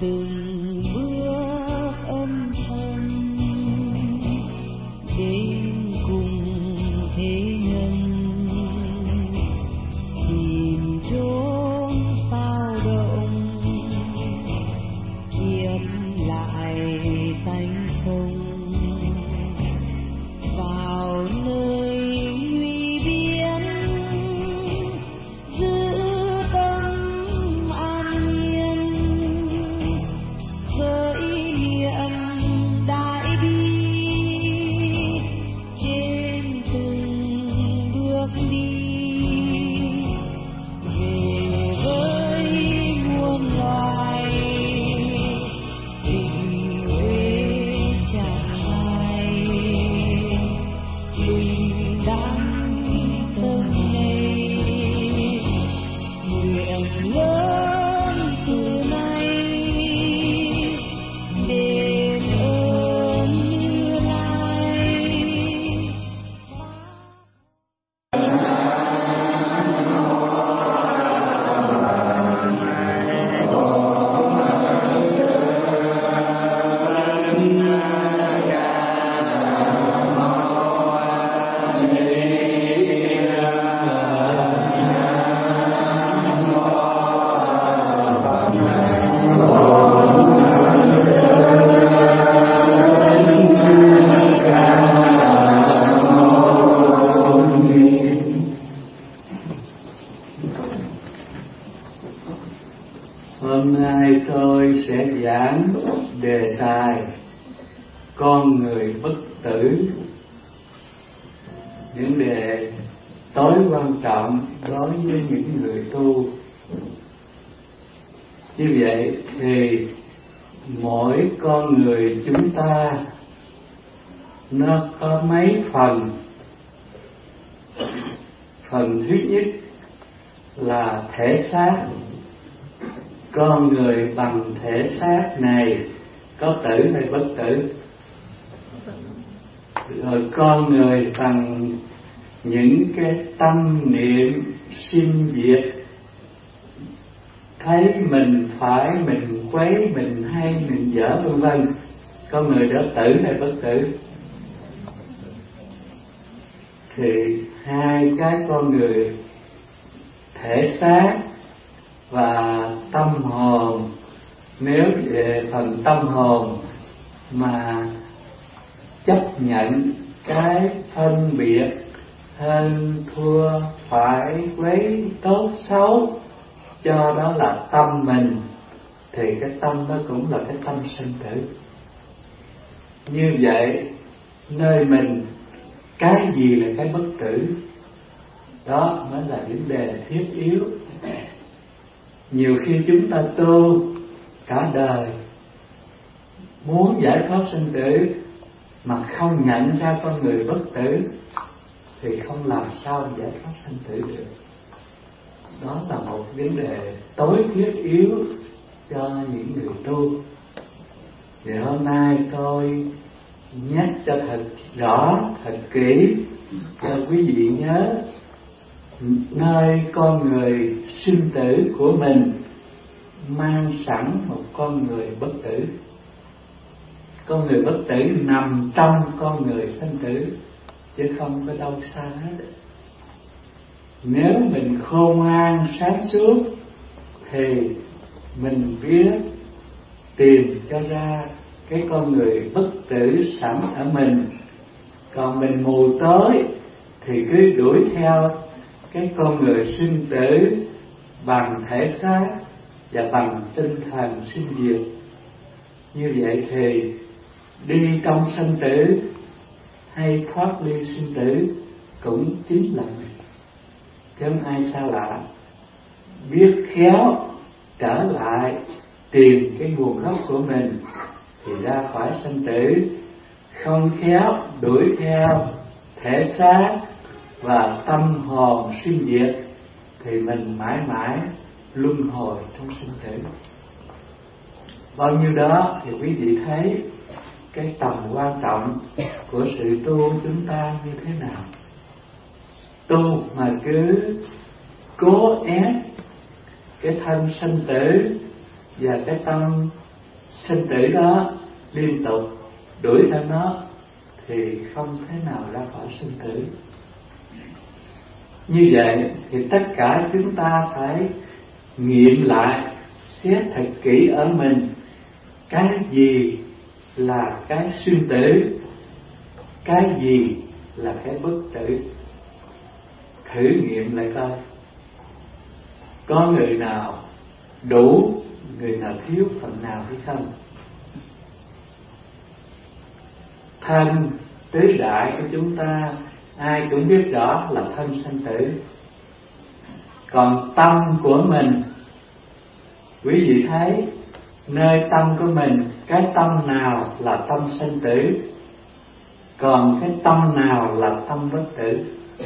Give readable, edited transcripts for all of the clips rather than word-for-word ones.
từng bước âm thầm đến cùng thế nhân, tìm chốn sao động kiếm lại tánh không vào nơi nguy biên, giữ tâm an nhiên với niệm đại bi trên từng bước đi về với muôn loài. Tình huế chẳng phai bình đẳng tâm này, nguyện lớn từ nay đền ơn Như Lai. Hôm nay tôi sẽ giảng đề tài con người bất tử, những đề tối quan trọng đối với những người tu. Như vậy thì mỗi con người chúng ta nó có mấy phần. Phần thứ nhất là thể xác. Con người bằng thể xác này có tử hay bất tử? Rồi con người bằng những cái tâm niệm sinh diệt, thấy mình phải, mình quấy, mình hay, mình dở vân vân, con người đó tử hay bất tử? Thì hai cái con người thể xác và tâm hồn, nếu về phần tâm hồn mà chấp nhận cái phân biệt hơn thua, phải quấy, tốt xấu, cho đó là tâm mình, thì cái tâm đó cũng là cái tâm sinh tử. Như vậy nơi mình cái gì là cái bất tử? Đó mới là vấn đề thiết yếu. Nhiều khi chúng ta tu cả đời muốn giải thoát sinh tử mà không nhận ra con người bất tử thì không làm sao giải thoát sinh tử được. Đó là một vấn đề tối thiết yếu cho những người tu. Thì hôm nay tôi nhắc cho thật rõ, thật kỹ cho quý vị nhớ, nơi con người sinh tử của mình mang sẵn một con người bất tử. Con người bất tử nằm trong con người sinh tử, chứ không có đâu xa hết. Nếu mình khôn ngoan sáng suốt thì mình biết tìm cho ra cái con người bất tử sẵn ở mình. Còn mình mù tối thì cứ đuổi theo cái con người sinh tử bằng thể xác và bằng tinh thần sinh diệt. Như vậy thì đi trong sinh tử hay thoát ly sinh tử cũng chính là mình, chứ không ai xa lạ. Biết khéo trở lại tìm cái nguồn gốc của mình thì ra khỏi sinh tử. Không khéo đuổi theo thể xác và tâm hồn sinh diệt thì mình mãi mãi luân hồi trong sinh tử. Bao nhiêu đó thì quý vị thấy cái tầm quan trọng của sự tu chúng ta như thế nào. Tu mà cứ cố ép cái thân sanh tử và cái tâm sinh tử đó liên tục đuổi theo nó thì không thể nào ra khỏi sinh tử. Như vậy thì tất cả chúng ta phải nghiệm lại, xét thật kỹ ở mình, cái gì là cái sinh tử, cái gì là cái bất tử. Thử nghiệm lại coi, có người nào đủ, người nào thiếu phần nào hay không? Thân tứ đại của chúng ta ai cũng biết rõ là thân sanh tử. Còn tâm của mình, quý vị thấy nơi tâm của mình, cái tâm nào là tâm sanh tử, còn cái tâm nào là tâm bất tử.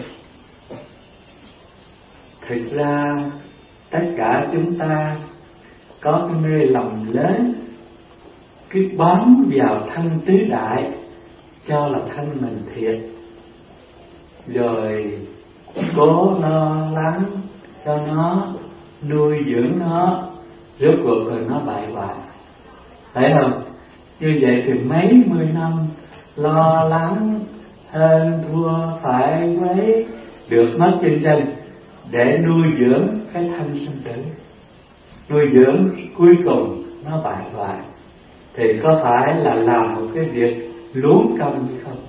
Thực ra tất cả chúng ta có cái mê lầm lớn, cứ bám vào thân tứ đại cho là thân mình thiệt, rồi cố lo lắng cho nó, nuôi dưỡng nó, rốt cuộc rồi nó bại hoại, phải không? Như vậy thì mấy mươi năm lo lắng hơn thua phải quấy được mất chân chân để nuôi dưỡng cái thân sinh tử, nuôi dưỡng cuối cùng nó bại hoại, thì có phải là làm một cái việc luống công hay không?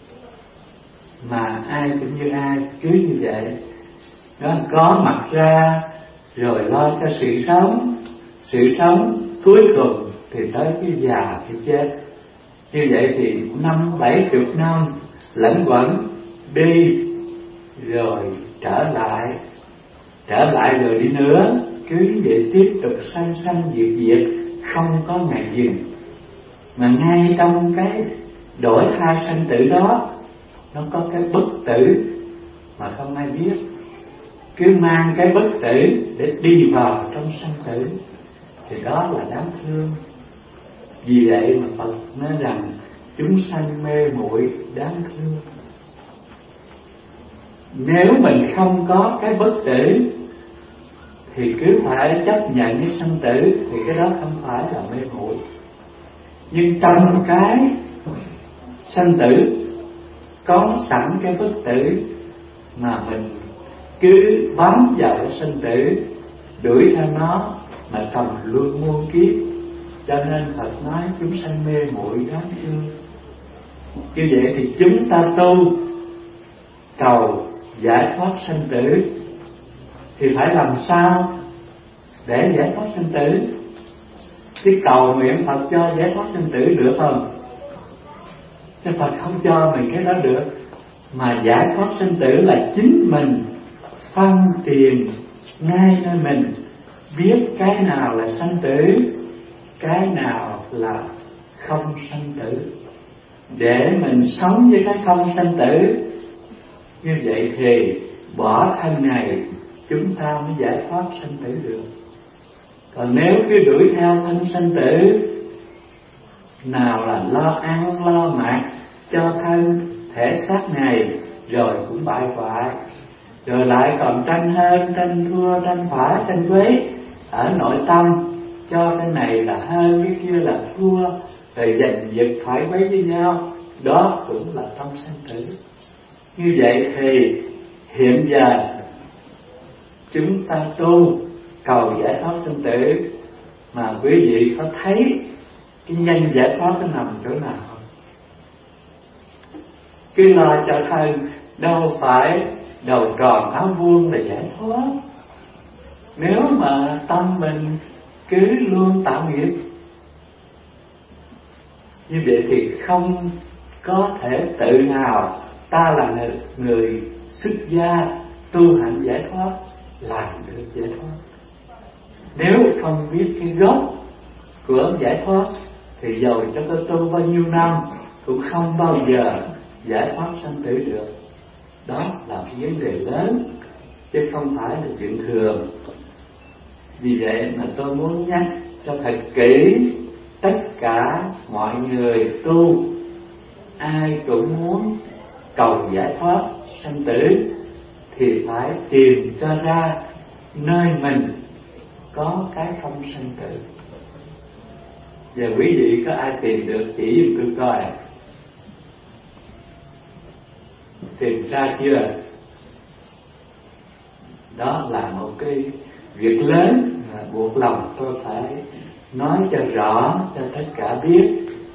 Mà ai cũng như ai, cứ như vậy, nó có mặt ra rồi lo cho sự sống cuối cùng thì tới cái già cái chết. Như vậy thì 50-70 năm lẫn quẩn đi rồi trở lại rồi đi nữa, cứ như vậy tiếp tục sanh diệt, không có ngày dừng. Mà ngay trong cái đổi hai sanh tử đó, nó có cái bất tử mà không ai biết, cứ mang cái bất tử để đi vào trong sanh tử, thì đó là đáng thương. Vì vậy mà Phật nói rằng chúng sanh mê muội đáng thương. Nếu mình không có cái bất tử thì cứ phải chấp nhận cái sanh tử, thì cái đó không phải là mê muội. Nhưng trong cái sanh tử có sẵn cái bất tử, mà mình cứ bám vào cái sanh tử, đuổi theo nó mà cầm luôn muôn kiếp, cho nên Phật nói chúng sanh mê muội đáng thương. Như vậy thì chúng ta tu cầu giải thoát sanh tử thì phải làm sao để giải thoát sanh tử? Chứ cầu nguyện Phật cho giải thoát sanh tử được không? Chứ Phật không cho mình cái đó được. Mà giải thoát sanh tử là chính mình phân tiền ngay nơi mình, biết cái nào là sanh tử, cái nào là không sanh tử, để mình sống với cái không sanh tử. Như vậy thì bỏ thân này chúng ta mới giải thoát sanh tử được. Còn nếu cứ đuổi theo thân sanh tử, nào là lo ăn lo mặc cho thân thể xác này, rồi cũng bại hoại, rồi lại còn tranh hơn, tranh thua, tranh phải, tranh quấy ở nội tâm, cho cái này là hơn, cái kia là thua, rồi giành giật phải quấy với nhau, đó cũng là trong sanh tử. Như vậy thì hiện giờ chúng ta tu cầu giải thoát sanh tử, mà quý vị có thấy cái nhân giải thoát nó nằm chỗ nào không? Cứ lo cho thân, đâu phải đầu tròn áo vuông là giải thoát. Nếu mà tâm mình cứ luôn tạo nghiệp, như vậy thì không có thể tự hào ta là người xuất gia tu hành giải thoát, làm được giải thoát. Nếu không biết cái gốc của giải thoát thì dầu cho tôi tu bao nhiêu năm cũng không bao giờ giải thoát sanh tử được. Đó là một vấn đề lớn, chứ không phải là chuyện thường. Vì vậy mà tôi muốn nhắc cho thật kỹ, tất cả mọi người tu, ai cũng muốn cầu giải thoát sanh tử thì phải tìm cho ra nơi mình có cái không sanh tử. Giờ quý vị có ai tìm được chỉ giùm tôi coi? Tìm ra chưa? Đó là một cái việc lớn mà buộc lòng tôi phải nói cho rõ cho tất cả biết.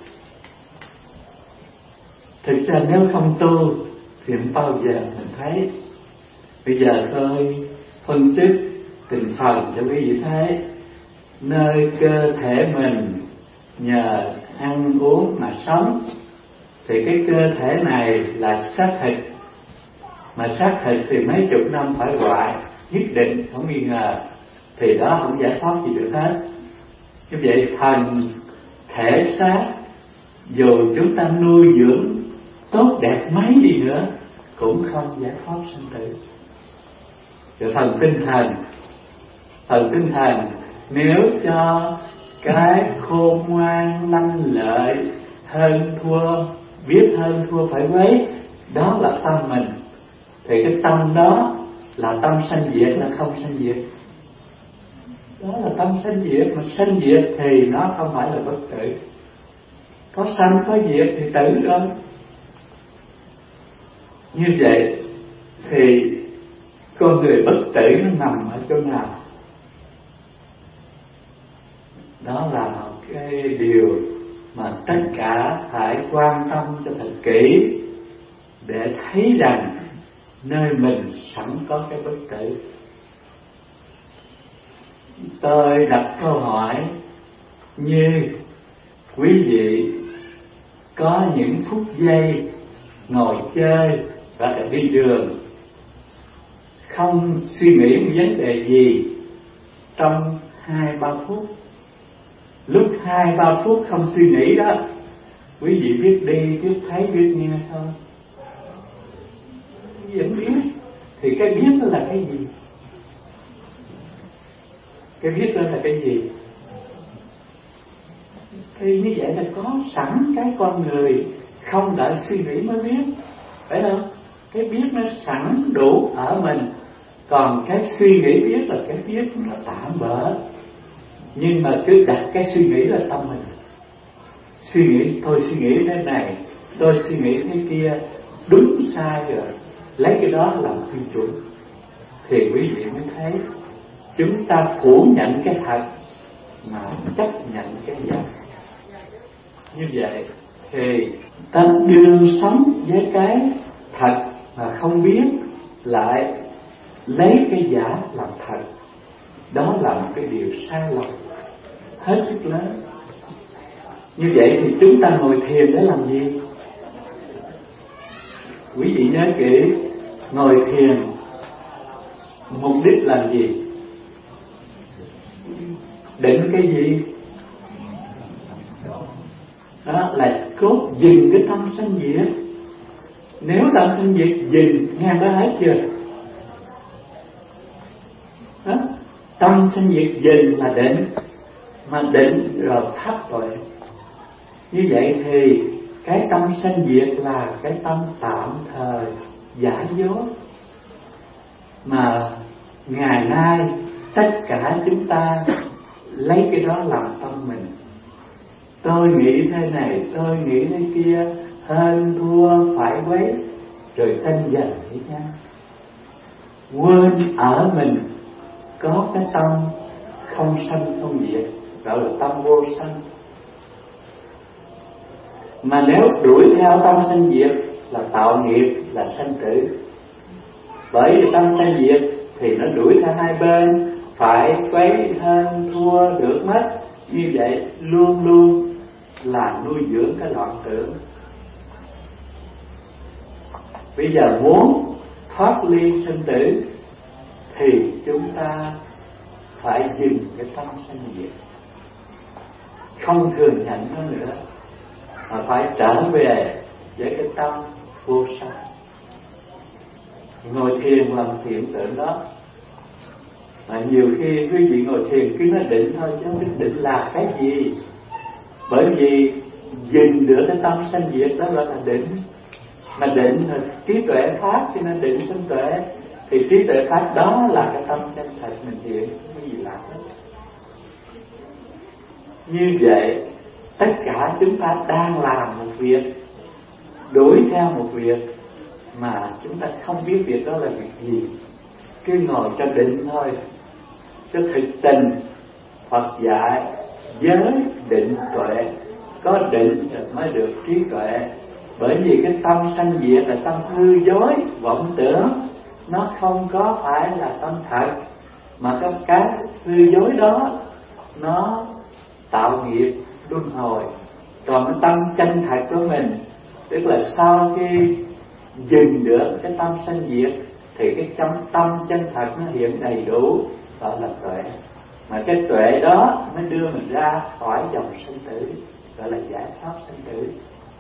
Thực ra nếu không tu thì không bao giờ mình thấy. Bây giờ tôi phân tích từng phần cho quý vị thấy. Nơi cơ thể mình nhờ ăn uống mà sống, thì cái cơ thể này là xác thịt. Mà xác thịt thì mấy chục năm phải hoại, nhất định không nghi ngờ, thì đó không giải thoát gì được hết. Như vậy thần thể xác dù chúng ta nuôi dưỡng tốt đẹp mấy đi nữa cũng không giải thoát sanh tử. Rồi phần tinh thần nếu cho cái khôn ngoan lanh lợi hơn thua, biết hơn thua phải quấy, đó là tâm mình, thì cái tâm đó là tâm sanh diệt là không sanh diệt. Đó là tâm sanh diệt, mà sanh diệt thì nó không phải là bất tử. Có sanh có diệt thì tử rồi. Như vậy thì con người bất tử nó nằm ở chỗ nào? Đó là một cái điều mà tất cả phải quan tâm cho thật kỹ, để thấy rằng nơi mình sẵn có cái bất tử. Tôi đặt câu hỏi như quý vị có những phút giây ngồi chơi và đi đường, không suy nghĩ một vấn đề gì trong 2-3 phút. Lúc 2-3 phút không suy nghĩ đó, quý vị biết đi, biết thấy, biết nghe thôi. Vẫn biết. Thì cái biết đó là cái gì? Cái biết đó là cái gì? Thì như vậy là có sẵn cái con người, không đợi suy nghĩ mới biết, phải không? Cái biết nó sẵn đủ ở mình. Còn cái suy nghĩ biết là cái biết nó tạm bỡ. Nhưng mà cứ đặt cái suy nghĩ là tâm mình. Suy nghĩ, tôi suy nghĩ thế này, tôi suy nghĩ thế kia, đúng sai rồi, lấy cái đó làm quy chuẩn, thì quý vị mới thấy chúng ta phủ nhận cái thật mà chấp nhận cái giả. Như vậy thì ta đương sống với cái thật mà không biết, lại lấy cái giả làm thật. Đó là một cái điều sai lầm hết sức lớn. Như vậy thì chúng ta ngồi thiền để làm gì? Quý vị nhớ kỹ, ngồi thiền mục đích làm gì? Định cái gì? Đó là cốt dừng cái tâm sanh diệt. Nếu tâm sanh diệt dừng, nghe có hết chưa? Đó, tâm sanh diệt dừng là định, mà định rồi thấp rồi. Như vậy thì cái tâm sanh diệt là cái tâm tạm thời giả dối, mà ngày nay tất cả chúng ta lấy cái đó làm tâm mình. Tôi nghĩ thế này, tôi nghĩ thế kia, hơn thua phải quấy, rồi tranh giành với nhau, quên ở mình có cái tâm không sanh không diệt, gọi là tâm vô sanh. Mà nếu đuổi theo tâm sanh diệt là tạo nghiệp, là sanh tử. Bởi vì tâm sanh diệt thì nó đuổi theo hai bên, phải quấy hơn thua được mất. Như vậy luôn luôn là nuôi dưỡng cái loạn tưởng. Bây giờ muốn thoát ly sinh tử thì chúng ta phải dừng cái tâm sanh diệt, không thừa nhận nó nữa, mà phải trở về với cái tâm vô sanh. Ngồi thiền làm hiện tượng đó. Mà nhiều khi quý vị ngồi thiền cứ nói định thôi, chứ không biết định là cái gì. Bởi vì dừng được cái tâm sanh diệt đó gọi là định. Mà định là trí tuệ pháp, cho nên định sanh tuệ. Thì trí tuệ pháp đó là cái tâm chân thật mình hiện, không có gì lạ hết. Như vậy giả chúng ta đang làm một việc, đuổi theo một việc mà chúng ta không biết việc đó là việc gì, cứ ngồi cho định thôi. Cho thực tình Phật dạy giới định tuệ, có định rồi mới được trí tuệ. Bởi vì cái tâm sanh diệt là tâm hư dối vọng tưởng, nó không có phải là tâm thật, mà cái hư dối đó nó tạo nghiệp luân hồi. Còn cái tâm chân thật của mình, tức là sau khi dừng được cái tâm sanh diệt thì cái tâm chân thật nó hiện đầy đủ, gọi là tuệ. Mà cái tuệ đó mới đưa mình ra khỏi dòng sinh tử, gọi là giải thoát sinh tử.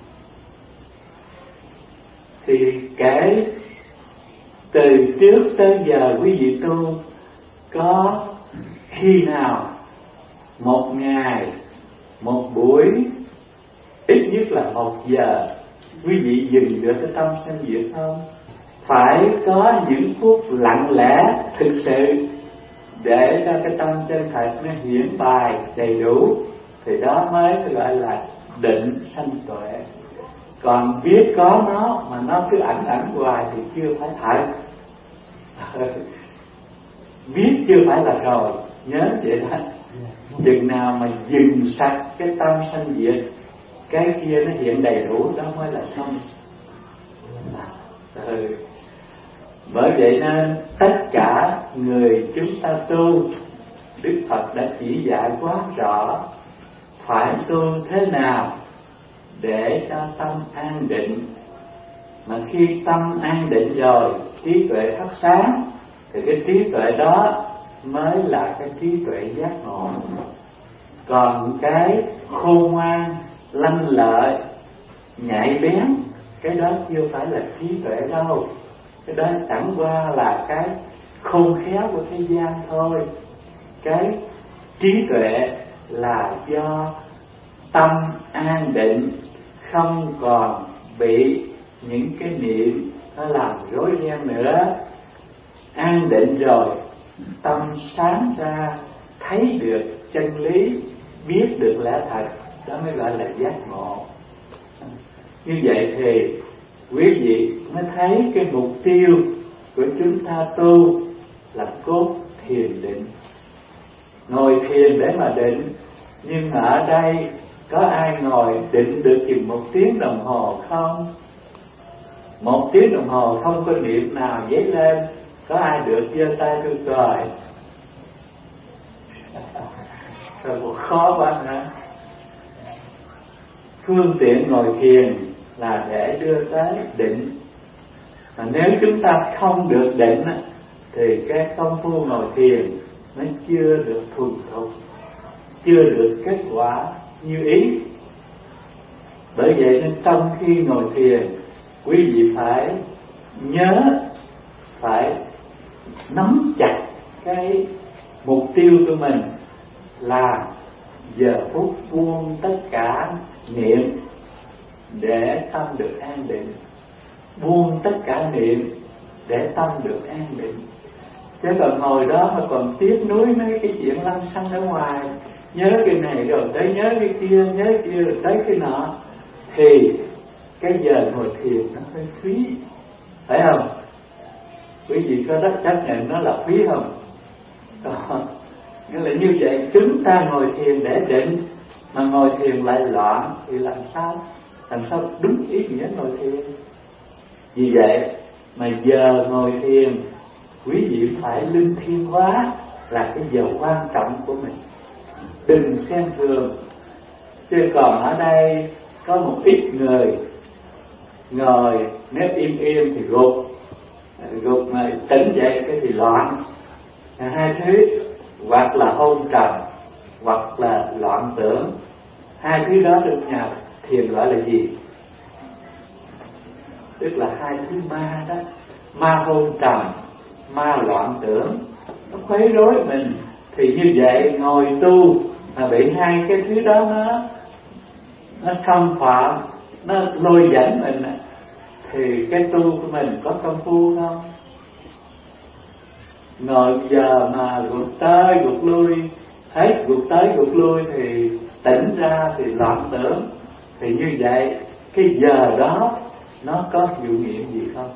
Thì kể từ trước tới giờ quý vị tu có khi nào một ngày, một buổi, ít nhất là 1 giờ quý vị dừng được cái tâm sanh diệt không? Phải có những phút lặng lẽ thực sự để cho cái tâm chân thật nó hiển bài đầy đủ, thì đó mới gọi là định sanh tuệ. Còn biết có nó mà nó cứ ẩn hoài thì chưa phải thật. Biết chưa phải là rồi, nhớ vậy đó. Chừng nào mà dừng sạch cái tâm sanh diệt, cái kia nó hiện đầy đủ, đó mới là xong. Bởi vậy nên tất cả người chúng ta tu, Đức Phật đã chỉ dạy quá rõ phải tu thế nào để cho tâm an định. Mà khi tâm an định rồi, trí tuệ phát sáng, thì cái trí tuệ đó mới là cái trí tuệ giác ngộ. Còn cái khôn ngoan, lanh lợi, nhạy bén, cái đó chưa phải là trí tuệ đâu. Cái đó chẳng qua là cái khôn khéo của thế gian thôi. Cái trí tuệ là do tâm an định, không còn bị những cái niệm nó làm rối ren nữa. An định rồi, tâm sáng ra, thấy được chân lý, biết được lẽ thật, đó mới gọi là giác ngộ. Như vậy thì quý vị mới thấy cái mục tiêu của chúng ta tu là cốt thiền định. Ngồi thiền để mà định, nhưng mà ở đây có ai ngồi định được chừng 1 tiếng đồng hồ không? 1 tiếng đồng hồ không có niệm nào dấy lên, có ai được giơ tay tôi coi? Rồi khó quá hả? Phương tiện ngồi thiền là để đưa tới định. Mà nếu chúng ta không được định thì cái công phu ngồi thiền nó chưa được thuần thục, chưa được kết quả như ý. Bởi vậy nên trong khi ngồi thiền, quý vị phải nhớ, phải nắm chặt cái mục tiêu của mình là giờ phút buông tất cả niệm để tâm được an định. Buông tất cả niệm để tâm được an định. Chứ còn ngồi đó mà còn tiếc nuối mấy cái chuyện lăng xăng ở ngoài, nhớ cái này rồi tới nhớ cái kia, nhớ cái kia rồi tới cái nọ, thì cái giờ ngồi thiền nó hơi phí, phải không? Quý vị có rất chấp nhận nó là phí không? Nghĩa là như vậy, chúng ta ngồi thiền để định mà ngồi thiền lại loạn thì làm sao đúng ý nghĩa ngồi thiền? Vì vậy mà giờ ngồi thiền quý vị phải linh thiêng hóa, là cái giờ quan trọng của mình, đừng xem thường. Chứ còn ở đây có một ít người ngồi nếu im thì gục mà tỉnh dậy cái thì loạn. Hai thứ, hoặc là hôn trầm hoặc là loạn tưởng. Hai thứ đó được nhà thiền gọi là gì? Tức là hai thứ ma đó. Ma hôn trầm, ma loạn tưởng, nó quấy rối mình. Thì như vậy ngồi tu mà bị hai cái thứ đó nó xâm phạm, nó lôi dẫn mình, thì cái tu của mình có công phu không? Ngồi giờ mà gục tới gục lui, hết gục tới gục lui thì tỉnh ra thì loạn tưởng. Thì như vậy cái giờ đó nó có hiệu nghiệm gì không?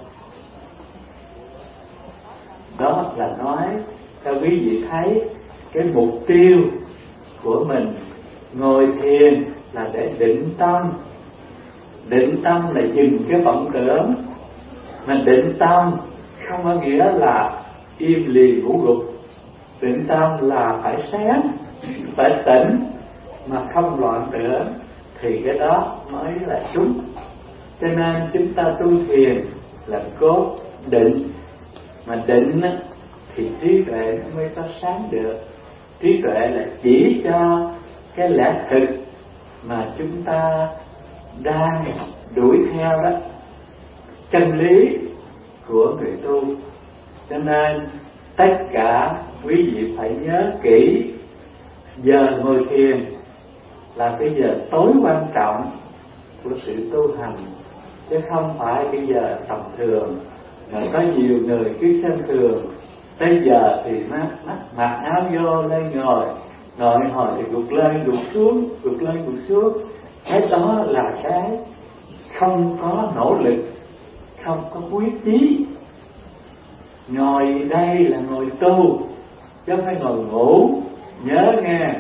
Đó là nói cho quý vị thấy cái mục tiêu của mình ngồi thiền là để định tâm. Định tâm là dừng cái vọng tưởng. Mà định tâm không có nghĩa là im lì ngủ gục. Định tâm là phải sáng, phải tỉnh mà không loạn tưởng, thì cái đó mới là đúng. Cho nên chúng ta tu thiền là cốt định. Mà định thì trí tuệ nó mới có sáng được. Trí tuệ là chỉ cho cái lẽ thực mà chúng ta đang đuổi theo đó, chân lý của người tu. Cho nên tất cả quý vị phải nhớ kỹ, giờ ngồi thiền là cái giờ tối quan trọng của sự tu hành, chứ không phải cái giờ tầm thường. Mà có nhiều người cứ xem thường, tới giờ thì mặc áo vô lên ngồi hồi thì gục lên gục xuống, gục lên gục xuống. Cái đó là cái không có nỗ lực, không có quyết chí. Ngồi đây là ngồi tu, chứ không phải ngồi ngủ. Nhớ nghe,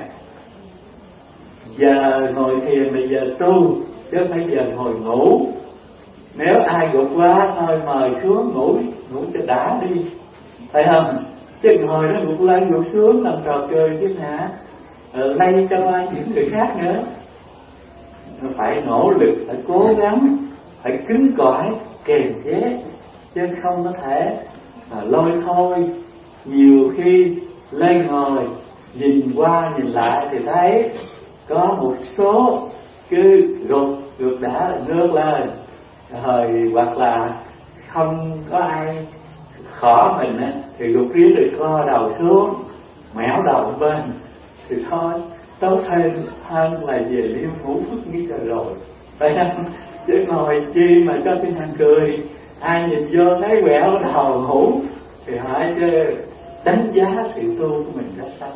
giờ ngồi thiền là giờ tu, chứ không phải giờ ngồi ngủ. Nếu ai gục quá thôi mời xuống ngủ cho đã đi, phải không? Chứ ngồi nó gục lên gục xuống làm trò cười chứ hả? Lây cho những người khác nữa. Phải nỗ lực, phải cố gắng, phải cứng cỏi, kềm chế, chứ không có thể lôi thôi. Nhiều khi lên ngồi nhìn qua nhìn lại thì thấy có một số cứ gục đã ngước lên, rồi hoặc là không có ai khỏ mình thì gục riết rồi co đầu xuống, mẻo đầu bên, thì thôi tốt hơn là về liêu ngủ phút nghĩ rồi, phải không? Chứ ngồi chi mà cho cái thằng cười, ai nhìn vô thấy quẹo đầu ngủ thì hỏi chứ đánh giá sự tu của mình ra sao?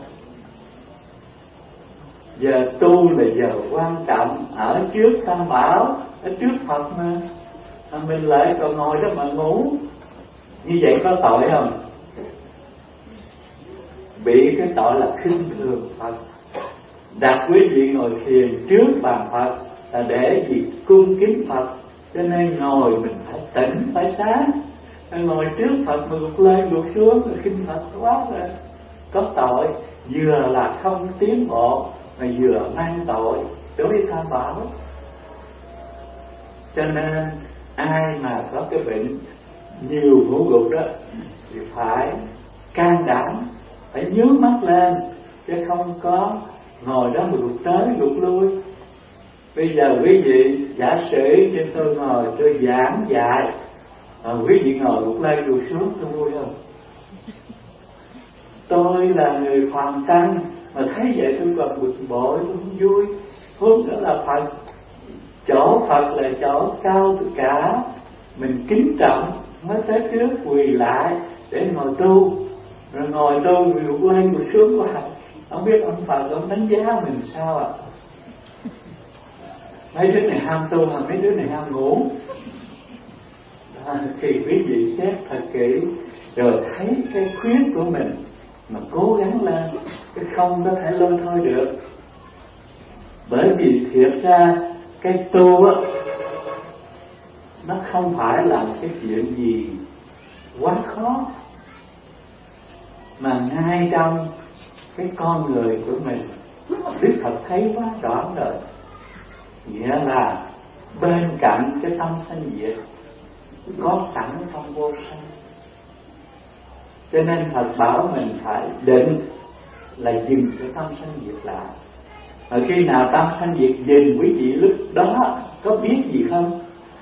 Giờ tu là giờ quan trọng, ở trước Tam Bảo, ở trước Phật mà mình lại còn ngồi đó mà ngủ, như vậy có tội không? Bị cái tội là khinh thường Phật. Đặt quý vị ngồi thiền trước bàn Phật là để gì cung kính Phật, cho nên ngồi mình phải tỉnh, phải sáng. Ngồi trước Phật mà gục lên gục xuống rồi khinh Phật quá rồi, có tội. Vừa là không tiến bộ mà vừa mang tội đối với Tam Bảo. Cho nên ai mà có cái bệnh nhiều ngủ gục đó thì phải can đảm, phải nhướng mắt lên, chứ không có ngồi đó mà gục tới gục lui. Bây giờ quý vị giả sử cho tôi ngồi tôi giảng dạy, quý vị ngồi gục lên gục xuống, tôi vui không? Tôi là người phàm tăng mà thấy vậy tôi còn bực bội, tôi không vui. Huống nữa là Phật, chỗ Phật là chỗ cao tất cả, mình kính trọng mới tới trước quỳ lại để ngồi tu. Rồi ngồi tu rồi gục lên gục xuống quá, không biết ông Phật ông đánh giá mình sao ạ? Mấy đứa này ham tu mà mấy đứa này ham ngủ. Thì quý vị xét thật kỹ rồi thấy cái khuyết của mình mà cố gắng lên, chứ không có thể lôi thôi được. Bởi vì thiệt ra cái tu á, nó không phải là cái chuyện gì quá khó, mà ngay trong cái con người của mình Đức Phật thấy quá rõ rồi. Nghĩa là bên cạnh cái tâm sanh diệt có sẵn trong vô sanh. Cho nên Phật bảo mình phải định là dừng cái tâm sanh diệt lại. Và khi nào tâm sanh diệt dừng, quý vị lúc đó có biết gì không?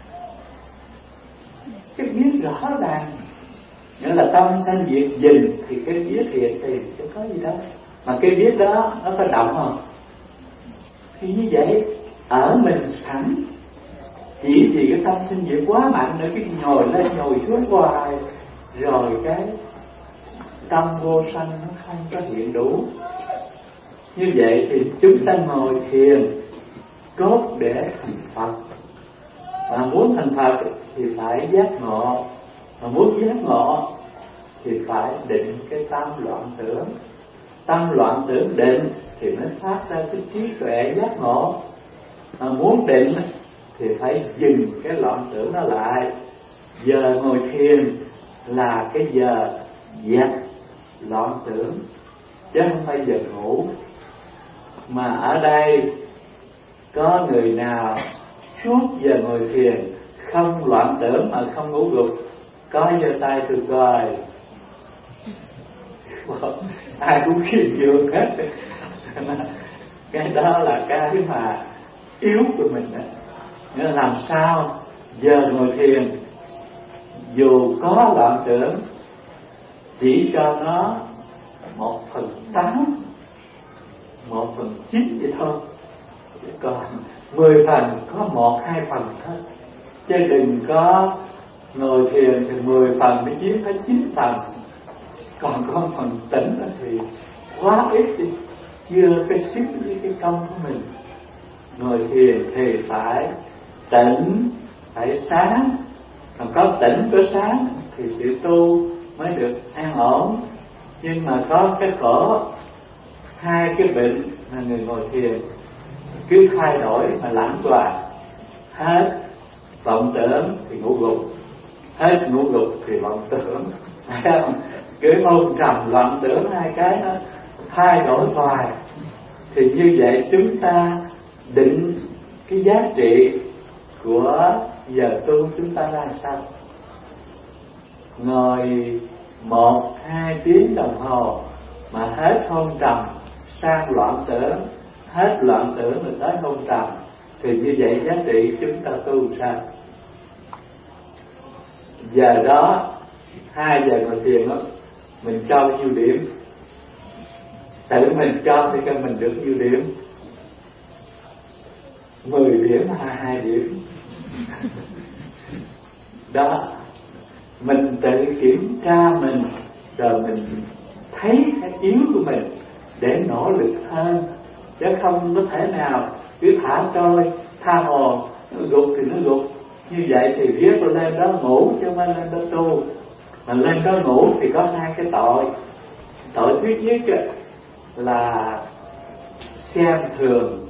Cái biết rõ ràng. Nghĩa là tâm sanh diệt dừng thì cái biết hiện thì sẽ có gì đâu. Mà cái biết đó nó có động không? Thì như vậy ở mình sẵn, chỉ vì cái tâm sanh diệt quá mạnh nữa, cái nhồi lên nhồi xuống hoài, rồi cái tâm vô sanh nó không có hiện đủ. Như vậy thì chúng ta ngồi thiền cốt để thành Phật. Mà muốn thành Phật thì phải giác ngộ. Mà muốn giác ngộ thì phải định cái tâm loạn tưởng. Tâm loạn tưởng định thì mới phát ra cái trí tuệ giác ngộ. Mà muốn định thì phải dừng cái loạn tưởng đó lại. Giờ ngồi thiền là cái giờ dẹp loạn tưởng, chứ không phải giờ ngủ. Mà ở đây có người nào suốt giờ ngồi thiền không loạn tưởng mà không ngủ gục? Có giơ tay tôi coi. Ai cũng khiêm nhường hết. Cái đó là cái mà yếu của mình đó. Nghĩa là làm sao giờ ngồi thiền dù có loạn tưởng chỉ cho nó 1/8, 1/9 vậy thôi. Còn 10 phần có 1-2 phần thôi. Chứ đừng có ngồi thiền thì 10 phần mới chiếm hết 9 phần. Còn có phần tỉnh thì quá ít đi, chưa cái sức với cái công của mình. Ngồi thiền thì phải tỉnh, phải sáng. Còn có tỉnh có sáng thì sự tu mới được an ổn. Nhưng mà có cái khổ, hai cái bệnh là người ngồi thiền cứ thay đổi mà lãng hoài. Hết vọng tưởng thì ngủ gục, hết ngủ gục thì vọng tưởng. Cứ ôm trầm loạn tưởng, hai cái nó thay đổi hoài. Thì như vậy chúng ta định cái giá trị của giờ tu chúng ta ra sao? Ngồi 1-2 tiếng đồng hồ mà hết hôn trầm sang loạn tưởng, hết loạn tưởng rồi tới hôn trầm, thì như vậy giá trị chúng ta tu sao? Giờ đó 2 giờ ngồi thiền đó, mình cho bao nhiêu điểm? Tự mình cho thì cho mình được nhiêu điểm? 10 điểm hay 2 điểm? Đó, mình tự kiểm tra mình, rồi mình thấy cái yếu của mình để nỗ lực hơn. Chứ không có thể nào cứ thả trôi, tha hồ, nó gục thì nó gục. Như vậy thì viết lên đó ngủ chứ không phải lên đó tu. Mà lên đó ngủ thì có 2 cái tội. Tội thứ nhất là xem thường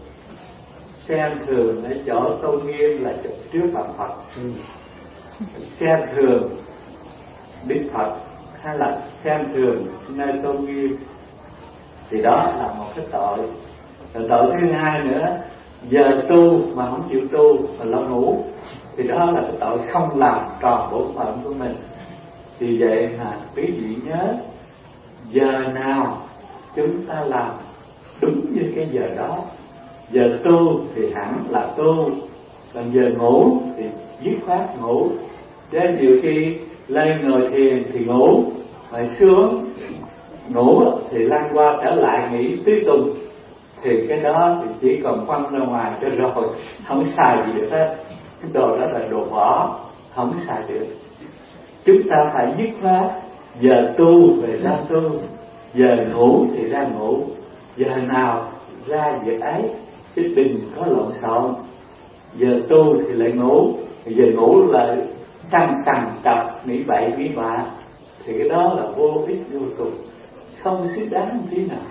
ở chỗ tôn nghiêm là trước mặt Phật. Xem thường Đức Phật hay là xem thường nơi tôn nghiêm, thì đó là một cái tội. Rồi tội thứ hai nữa, giờ tu mà không chịu tu mà lo ngủ, thì đó là cái tội không làm tròn bổn phận của mình. Vì vậy mà quý vị nhớ, giờ nào chúng ta làm đúng như cái giờ đó. Giờ tu thì hẳn là tu, còn giờ ngủ thì dứt khoát ngủ. Chứ nhiều khi lên ngồi thiền thì ngủ, rồi xuống ngủ thì lăn qua trở lại nghỉ tứ tùng, thì cái đó thì chỉ còn phân ra ngoài cho rồi, không xài gì được hết. Cái đồ đó là đồ bỏ, không xài được. Chúng ta phải dứt khoát, giờ tu về ra tu, giờ ngủ thì ra ngủ, giờ nào ra việc ấy, chứ đừng có lộn xộn. Giờ tu thì lại ngủ, giờ ngủ lại căng cặp nghĩ bậy nghĩ bạ, thì cái đó là vô ích vô cùng, không xứng đáng tí nào.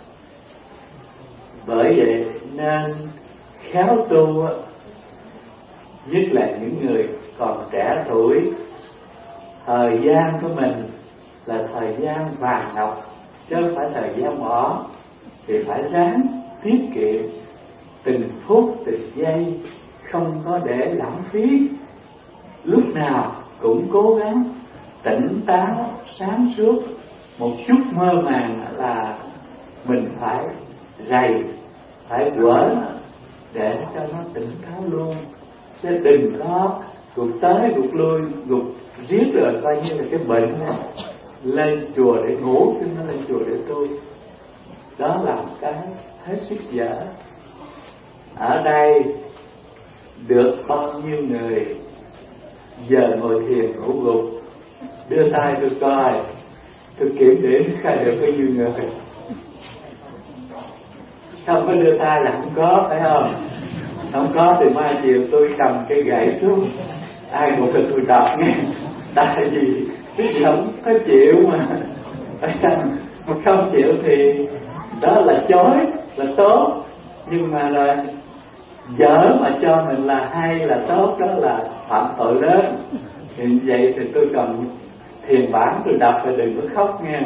Bởi vậy nên khéo tu, nhất là những người còn trẻ tuổi, thời gian của mình là thời gian vàng ngọc chứ không phải thời gian bỏ, thì phải ráng tiết kiệm từng phút từng giây, không có để lãng phí. Lúc nào cũng cố gắng tỉnh táo sáng suốt. Một chút mơ màng là mình phải rầy, phải quở để cho nó tỉnh táo luôn. Chứ đừng có gục tới gục lui, gục riết rồi coi như là cái bệnh này. Lên chùa để ngủ chứ nó lên chùa để tu, đó là một cái hết sức dở. Ở đây được bao nhiêu người giờ ngồi thiền ngủ gục? Đưa tay tôi coi, tôi kiểm điểm khai được bao nhiêu người. không có đưa tay là không có, phải không? Không có thì mai chiều tôi cầm cây gậy xuống, ai cũng phải tôi đập nghe. Tại vì cái gì không có chịu mà không chịu thì đó là chối, là tốt. Nhưng mà là dở mà cho mình là hay là tốt, đó là phạm tội lớn. Thì vậy thì tôi cần thiền bản tôi đọc và đừng có khóc nghe.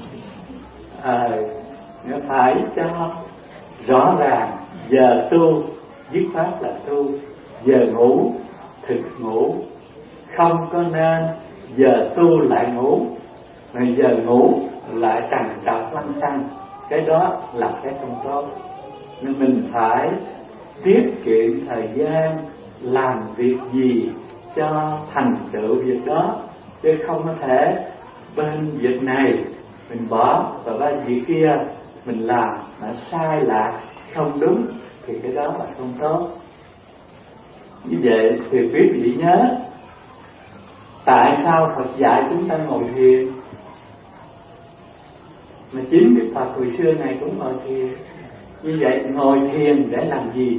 Phải cho rõ ràng giờ tu, dứt khoát là tu. Giờ ngủ thực ngủ, không có nên giờ tu lại ngủ, rồi giờ ngủ lại trằn trọc lăng xăng. Cái đó là cái không tốt. Nên mình phải tiết kiệm thời gian làm việc gì cho thành tựu việc đó, chứ không có thể bên việc này mình bỏ và bên việc kia mình làm nó sai lạc không đúng, thì cái đó là không tốt. Như vậy thì quý vị nhớ, tại sao Phật dạy chúng ta ngồi thiền? Mà chính Đức Phật hồi xưa này cũng ngồi thiền. Như vậy ngồi thiền để làm gì?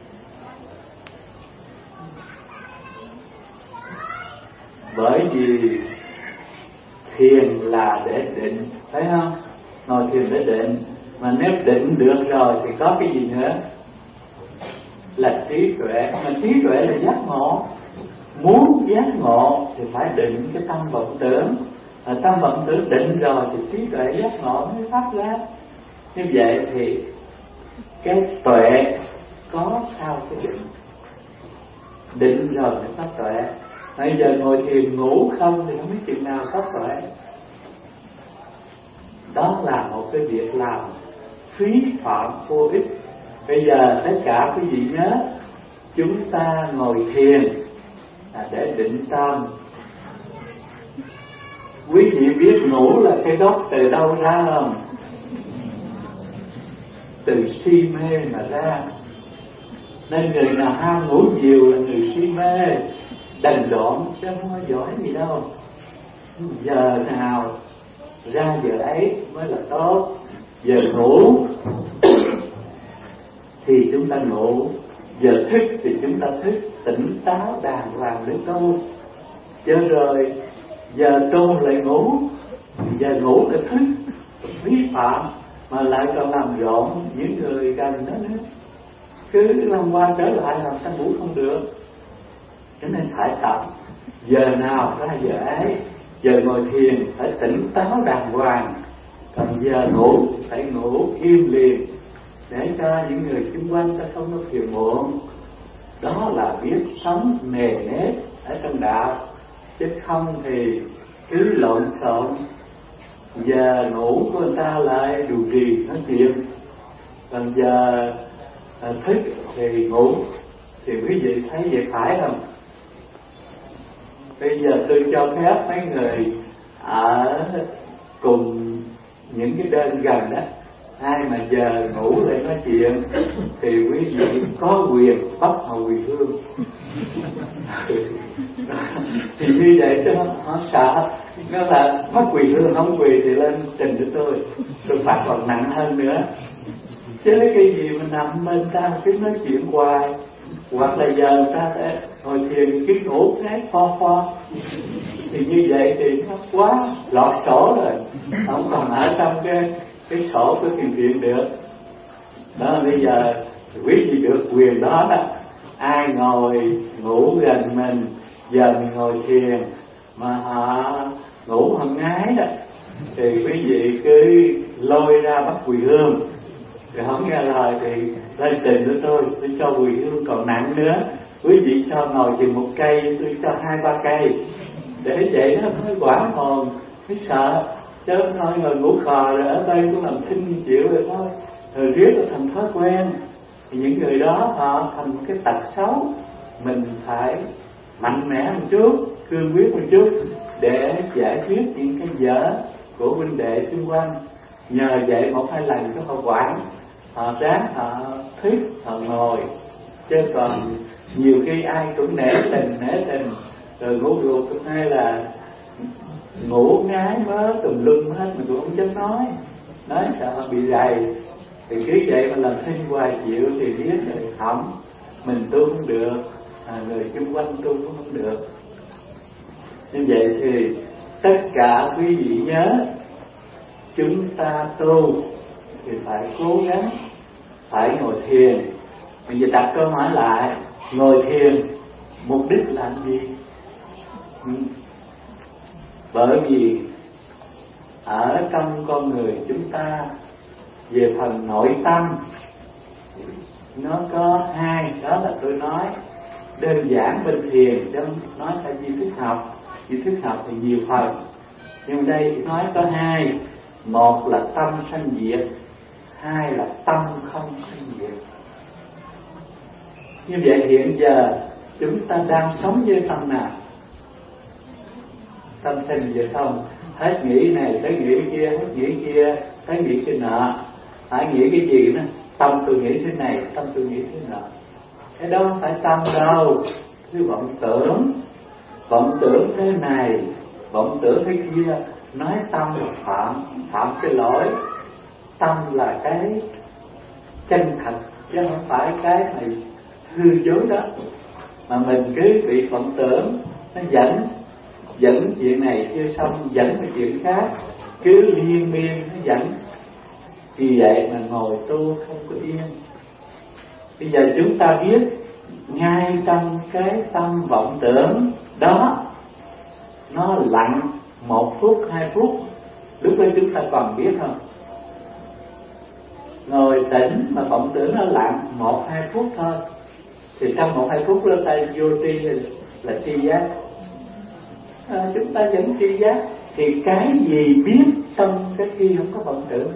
Bởi vì thiền là để định, phải không? Ngồi thiền để định. Mà nếu định được rồi thì có cái gì nữa? Là trí tuệ. Mà trí tuệ là giác ngộ. Muốn giác ngộ thì phải định cái tâm vọng tưởng. Tâm vọng tưởng định rồi thì trí tuệ giác ngộ mới phát ra. Như vậy thì cái tuệ có sau cái định. Định rồi mới phát tuệ. Bây giờ ngồi thiền ngủ không thì không biết chừng nào phát tuệ. Đó là một cái việc làm phí phạm vô ích. Bây giờ tất cả quý vị nhớ, chúng ta ngồi thiền là để định tâm. Quý vị biết ngủ là cái gốc từ đâu ra không? Từ si mê mà ra. Nên người nào ham ngủ nhiều là người si mê, đần độn chứ không có giỏi gì đâu. Giờ nào ra giờ ấy mới là tốt. Giờ ngủ thì chúng ta ngủ, giờ thức thì chúng ta thức, tỉnh táo đàng hoàng để tu. Chứ rồi giờ tu lại ngủ, giờ ngủ lại thức, vi phạm mà lại còn làm rộn những người gần đó nữa. Cứ làm qua trở lại làm sao ngủ không được. Cho nên phải tập. Giờ nào ra giờ ấy. Giờ ngồi thiền phải tỉnh táo đàng hoàng. Còn giờ ngủ phải ngủ im lìm, để cho những người xung quanh ta không có phiền muộn. Đó là biết sống nề nếp ở trong đạo. Chứ không thì cứ lộn xộn. Giờ ngủ của người ta lại đù trì nói chuyện, còn giờ thức thì ngủ. Thì quý vị thấy vậy phải không? Bây giờ tôi cho phép mấy người ở cùng những cái đơn gần đó, ai mà giờ ngủ lại nói chuyện thì quý vị có quyền bắt họ quỳ hương. Thì như vậy chứ họ sợ. Nó là bắt quỳ hương, không quỳ thì lên trình cho tôi phạt còn nặng hơn nữa. Chứ cái gì mà nằm bên ta cứ nói chuyện hoài. Hoặc là giờ người ta sẽ ngồi thiền cứ ngủ cái pho thì như vậy thì nó quá lọt sổ rồi, không còn ở trong cái sổ của thiền viện được. Đó, bây giờ quý vị được quyền đó đó. Ai ngồi ngủ gần mình, giờ mình ngồi thiền mà họ ngủ họ ngái đó, thì quý vị cứ lôi ra bắt quỳ hương. Thì không nghe lời thì lên trình của tôi cho quỳ hương còn nặng nữa. Quý vị cho ngồi chừng 1 cây, tôi cho 2-3 cây. Để vậy nó mới quản hồn, mới sợ. Chứ thôi ngồi ngủ khò rồi ở đây cũng làm thinh chịu rồi thôi. Rồi riết nó thành thói quen. Thì những người đó họ thành một cái tật xấu. Mình phải mạnh mẽ một chút, cương quyết một chút để giải quyết những cái dở của huynh đệ xung quanh. Nhờ vậy 1-2 lần cho họ quản, họ ráng, họ thức, họ ngồi. Chứ còn nhiều khi ai cũng nể tình rồi ngủ ruột hay là ngủ ngái mớ tùm lum hết, mình cũng không dám nói sợ họ bị rầy. Thì cứ vậy mà làm thêm hoài chịu thì biết rồi hỏng, mình tu không được, người xung quanh tu cũng không được. Như vậy thì tất cả quý vị nhớ, chúng ta tu thì phải cố gắng, phải ngồi thiền. Bây giờ đặt câu hỏi lại, ngồi thiền mục đích làm gì? Bởi vì ở trong con người chúng ta, về phần nội tâm nó có hai, đó là tôi nói đơn giản bên thiền, chứ nói theo di thức học. Di thức học thì nhiều phần, nhưng đây nói có hai. Một là tâm sanh diệt, hai là tâm không sanh diệt. Như vậy hiện giờ chúng ta đang sống với tâm nào? Tâm sanh diệt không? Hết nghĩ này tới nghĩ kia, hết nghĩ kia tới nghĩ cái nọ. Hãy nghĩ cái gì nữa? Tâm tôi nghĩ thế này, tâm tôi nghĩ thế nọ. Cái đó không phải tâm đâu, cứ vọng tưởng. Vọng tưởng thế này, vọng tưởng thế kia. Nói tâm là phạm cái lỗi. Tâm là cái chân thật, chứ không phải cái này hư dối đó. Mà mình cứ bị vọng tưởng, nó dẫn chuyện này chưa xong, dẫn cái chuyện khác, cứ liên miên nó dẫn. Vì vậy mà ngồi tu không có yên. Bây giờ chúng ta biết ngay trong cái tâm vọng tưởng đó, nó lặng 1 phút 2 phút, lúc đó chúng ta còn biết không? Ngồi tỉnh mà vọng tưởng nó lặng 1-2 phút thôi, thì trong 1-2 phút đó ta vô tri là tri giác. Chúng ta vẫn tri giác. Thì cái gì biết trong cái khi không có vọng tưởng?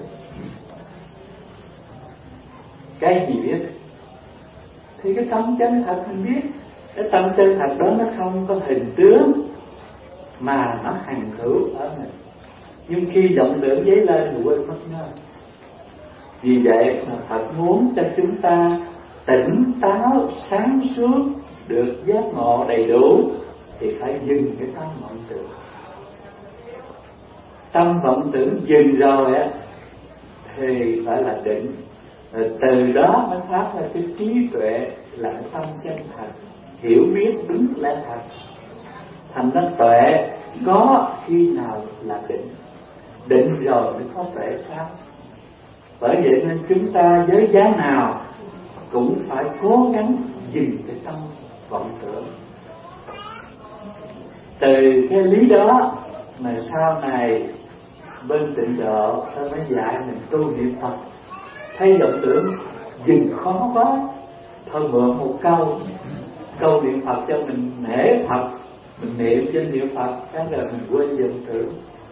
Cái gì biết? Thì cái tâm chân thật mình biết. Cái tâm chân thật đó nó không có hình tướng, mà nó hằng hữu ở mình. Nhưng khi vọng tưởng dấy lên thì quên mất nó. Vì vậy mà Phật muốn cho chúng ta tỉnh táo, sáng suốt, được giác ngộ đầy đủ, thì phải dừng cái tâm vọng tưởng. Tâm vọng tưởng dừng rồi á thì phải là định. Rồi từ đó mới phát ra cái trí tuệ, là cái tâm chân thật, hiểu biết đúng lẽ thật. Thành ra tuệ có khi nào là định, định rồi mới có tuệ sao? Bởi vậy nên chúng ta với giá nào cũng phải cố gắng dừng cái tâm vọng tưởng. Từ cái lý đó mà sau này bên Tịnh Độ ta mới dạy mình tu niệm Phật. Thấy vọng tưởng dừng khó quá, thôi mượn một câu niệm Phật cho mình nể Phật, mình niệm trên niệm Phật, cái rồi mình quên vọng tưởng.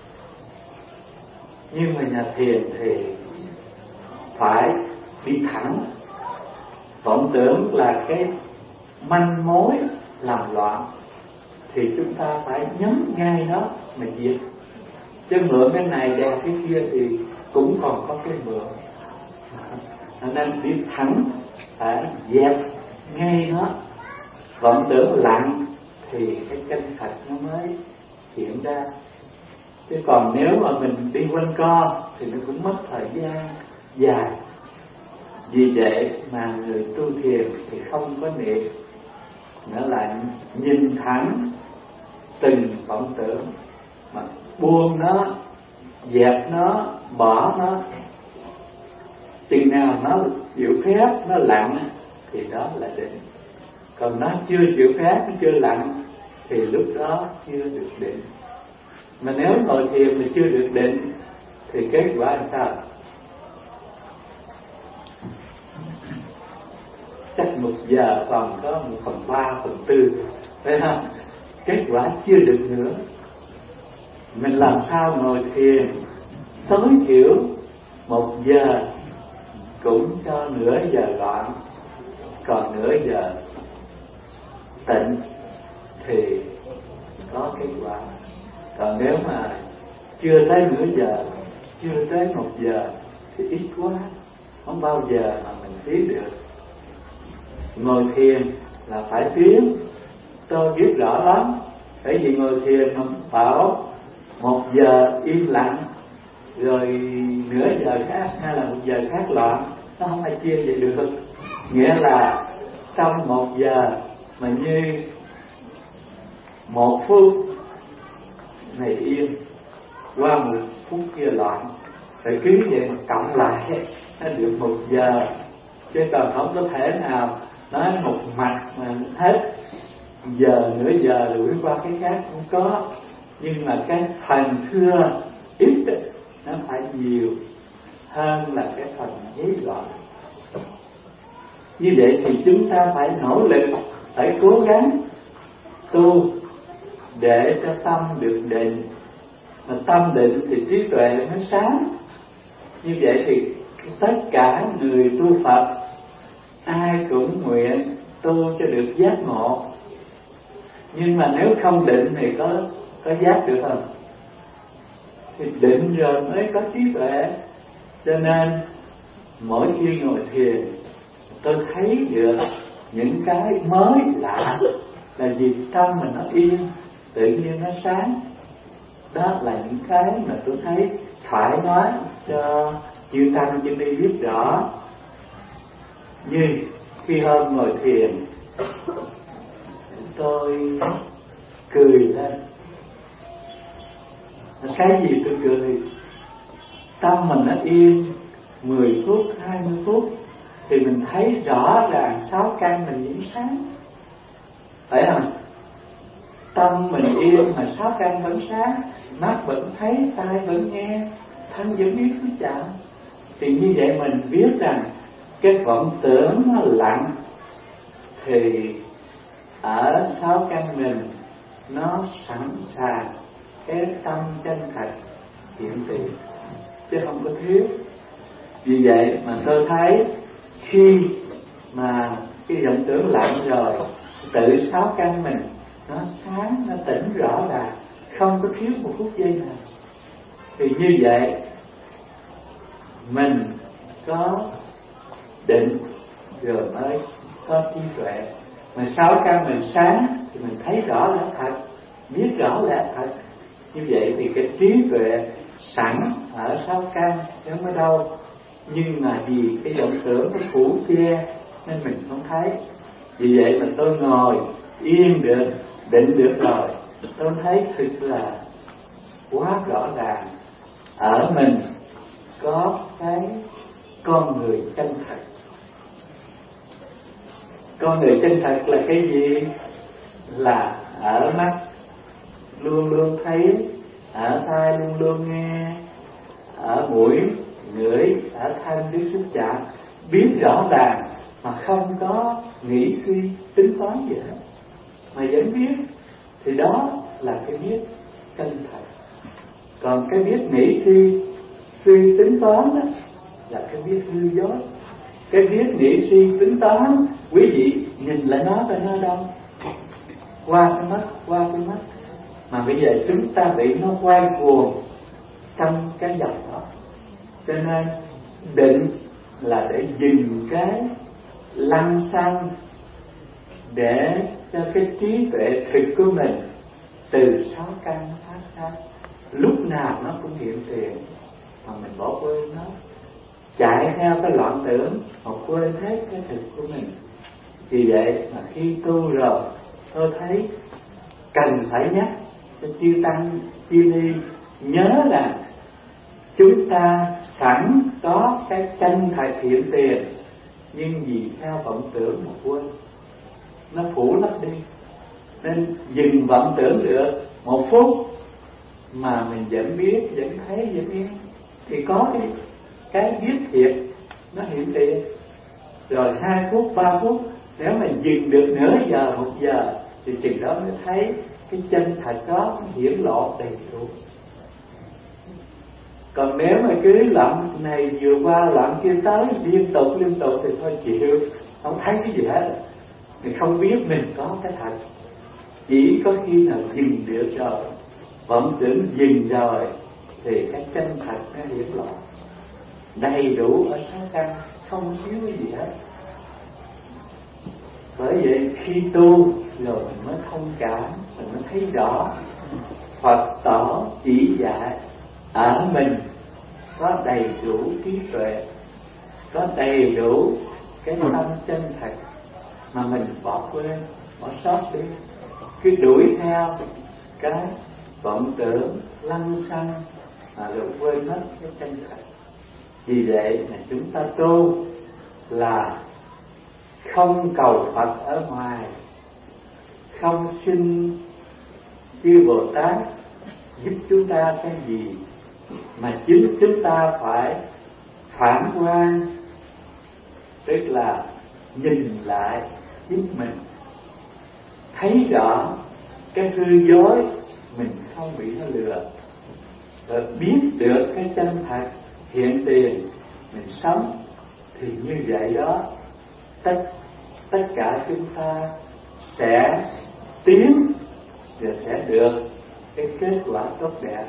Nhưng mà nhà thiền thì phải đi thẳng. Vọng tưởng là cái manh mối làm loạn, thì chúng ta phải nhắm ngay nó mà diệt. Chứ mượn cái này đè cái kia thì cũng còn có cái mượn. Nên đi thẳng, phải dẹp ngay nó. Vọng tưởng lặng thì cái chân thật nó mới hiện ra. Chứ còn nếu mà mình đi quanh co thì nó cũng mất thời gian dài. Vì vậy mà người tu thiền thì không có niệm, nữa là nhìn thẳng từng vọng tưởng, mà buông nó, dẹp nó, bỏ nó. Chừng nào nó chịu phép, nó lặng thì đó là định. Còn nó chưa chịu phép, nó chưa lặng thì lúc đó chưa được định. Mà nếu ngồi thiền mà chưa được định thì kết quả là sao? Chắc 1 giờ còn có 1/3/4, phải không? Kết quả chưa được nữa. Mình làm sao ngồi thiền tối thiểu 1 giờ cũng cho nửa giờ loạn, còn nửa giờ tịnh thì có kết quả. Còn nếu mà chưa tới nửa giờ, chưa tới 1 giờ thì ít quá, không bao giờ mà mình tiến được. Ngồi thiền là phải tiến, tôi biết rõ lắm. Bởi vì ngồi thiền mà bảo 1 giờ im lặng, rồi nửa giờ khác hay là 1 giờ khác loạn, nó không ai chia vậy được. Nghĩa là trong 1 giờ mà như 1 phút này yên, qua 1 phút kia loạn, rồi cứ vậy mà cộng lại nó được 1 giờ. Chứ còn không có thể nào nói một mạch mà hết giờ, nửa giờ rồi bước qua cái khác, không có. Nhưng mà cái phần thưa ít nó phải nhiều hơn là cái phần ít gọn. Như vậy thì chúng ta phải nỗ lực, phải cố gắng tu để cho tâm được định. Mà tâm định thì trí tuệ nó sáng. Như vậy thì tất cả người tu Phật ai cũng nguyện tu cho được giác ngộ. Nhưng mà nếu không định thì có giác được không? Thì định rồi mới có trí tuệ. Cho nên mỗi khi ngồi thiền tôi thấy được những cái mới lạ, là vì tâm mình nó yên, tự nhiên nó sáng. Đó là những cái mà tôi thấy phải nói cho chư tăng chư ni biết rõ. Như khi hôm ngồi thiền tôi cười lên. Cái gì tôi cười? Tâm mình nó yên 10 phút, 20 phút thì mình thấy rõ ràng 6 căn mình vẫn sáng, phải không? Tâm mình yên mà 6 căn vẫn sáng, mắt vẫn thấy, tai vẫn nghe, thân vẫn biết xúc chạm. Thì như vậy mình biết rằng cái vọng tưởng nó lặng thì ở 6 căn mình nó sẵn sàng cái tâm chân thật hiện tiền, chứ không có thiếu. Vì vậy mà tôi thấy khi mà cái vọng tưởng lặng rồi, tự 6 căn mình nó sáng, nó tỉnh rõ ràng, không có thiếu một phút giây nào. Thì như vậy mình có định rồi mới có trí tuệ. Mà 6 căn mình sáng thì mình thấy rõ lẽ thật, biết rõ lẽ thật. Như vậy thì cái trí tuệ sẵn ở 6 căn chứ không ở đâu. Nhưng mà vì cái vọng tưởng nó phủ che nên mình không thấy. Vì vậy mà tôi ngồi yên được, định được rồi, tôi thấy thực là quá rõ ràng ở mình có cái con người chân thật. Con người chân thật là cái gì? Là ở mắt luôn luôn thấy, ở tai luôn luôn nghe, ở mũi ngửi, ở thân biết xúc chạm, biết rõ ràng mà không có nghĩ suy tính toán gì hết, mà vẫn biết. Thì đó là cái biết chân thật. Còn cái biết nghĩ suy tính toán đó là cái biết hư dối. Cái biết nghĩ suy tính toán, quý vị nhìn lại nó coi nó đâu? Qua cái mắt. Mà bây giờ chúng ta bị nó quay cuồng trong cái dòng đó. Cho nên định là để dừng cái lăng xăng, để cho cái trí tuệ thực của mình từ 6 căn nó phát ra. Lúc nào nó cũng hiện tiền mà mình bỏ quên nó, chạy theo cái loạn tưởng mà quên hết cái thực của mình. Vì vậy mà khi tu rồi, tôi thấy cần phải nhắc cho chư tăng chư ni nhớ là chúng ta sẵn có cái chân thật hiện tiền, nhưng vì theo vọng tưởng mà quên, nó phủ lấp đi. Nên dừng vọng tưởng được 1 phút mà mình vẫn biết, vẫn thấy, vẫn nghe, thì có cái biết thiệt nó hiện tiền. Rồi 2 phút, 3 phút, nếu mà dừng được nửa giờ, 1 giờ thì chừng đó mới thấy cái chân thật đó nó hiển lộ đầy đủ. Còn nếu mà cứ loạn này vừa qua loạn kia tới liên tục thì thôi chịu, không thấy cái gì hết. Mình không biết mình có cái thật. Chỉ có khi nào dừng được rồi, vọng tưởng dừng rồi, thì cái chân thật nó hiển lộ đầy đủ ở 6 căn, không thiếu cái gì hết. Bởi vậy khi tu rồi mình mới thông cảm, mình mới thấy rõ Phật tỏ chỉ dạy ở mình có đầy đủ trí tuệ. có đầy đủ cái tâm chân thật mà mình bỏ quên, bỏ sót đi, cứ đuổi theo cái vọng tưởng lăng xăng rồi quên mất cái chân thật. Vì vậy mà chúng ta tu là không cầu Phật ở ngoài, không xin chư Bồ Tát giúp chúng ta cái gì, mà chính chúng ta phải phản quan, tức là nhìn lại chính mình, thấy rõ cái hư dối mình không bị nó lừa, rồi biết được cái chân thật hiện tiền mình sống, thì như vậy đó tất cả chúng ta sẽ tiến và sẽ được cái kết quả tốt đẹp.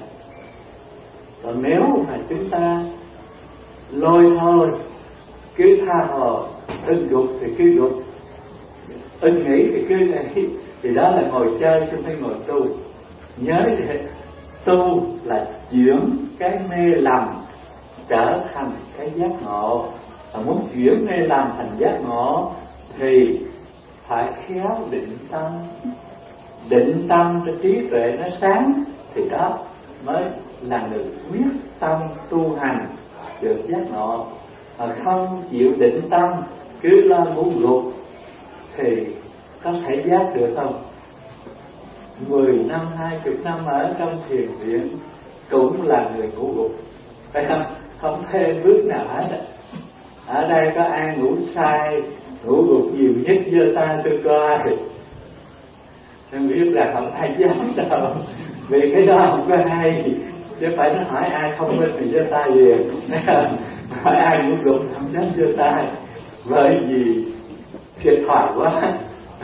Còn nếu mà chúng ta lôi thôi, cứ tha hồ, ưng gục thì cứ gục, ưng nghĩ thì cứ nghĩ, thì đó là ngồi chơi chứ không phải ngồi tu. Nhớ vậy, tu là chuyển cái mê lầm trở thành cái giác ngộ. Mà muốn chuyển mê lầm thành giác ngộ thì phải khéo định tâm. Định tâm cho trí tuệ nó sáng, thì đó mới là người quyết tâm tu hành được giác ngộ. Mà không chịu định tâm, cứ lo ngủ gục thì có thể giác được không? 10 năm, 20 năm ở trong thiền viện cũng là người ngủ gục, phải không? Không thêm bước nào hết. Ở đây có ai ngủ sai, ngủ gục nhiều nhất giơ tay tôi coi. Tôi biết là không ai dám đâu, vì cái đó không có hay. Chứ phải nó hỏi ai không biết thì giơ tay về, hỏi ai ngủ gục không dám giơ tay, bởi vì thiệt thòi quá.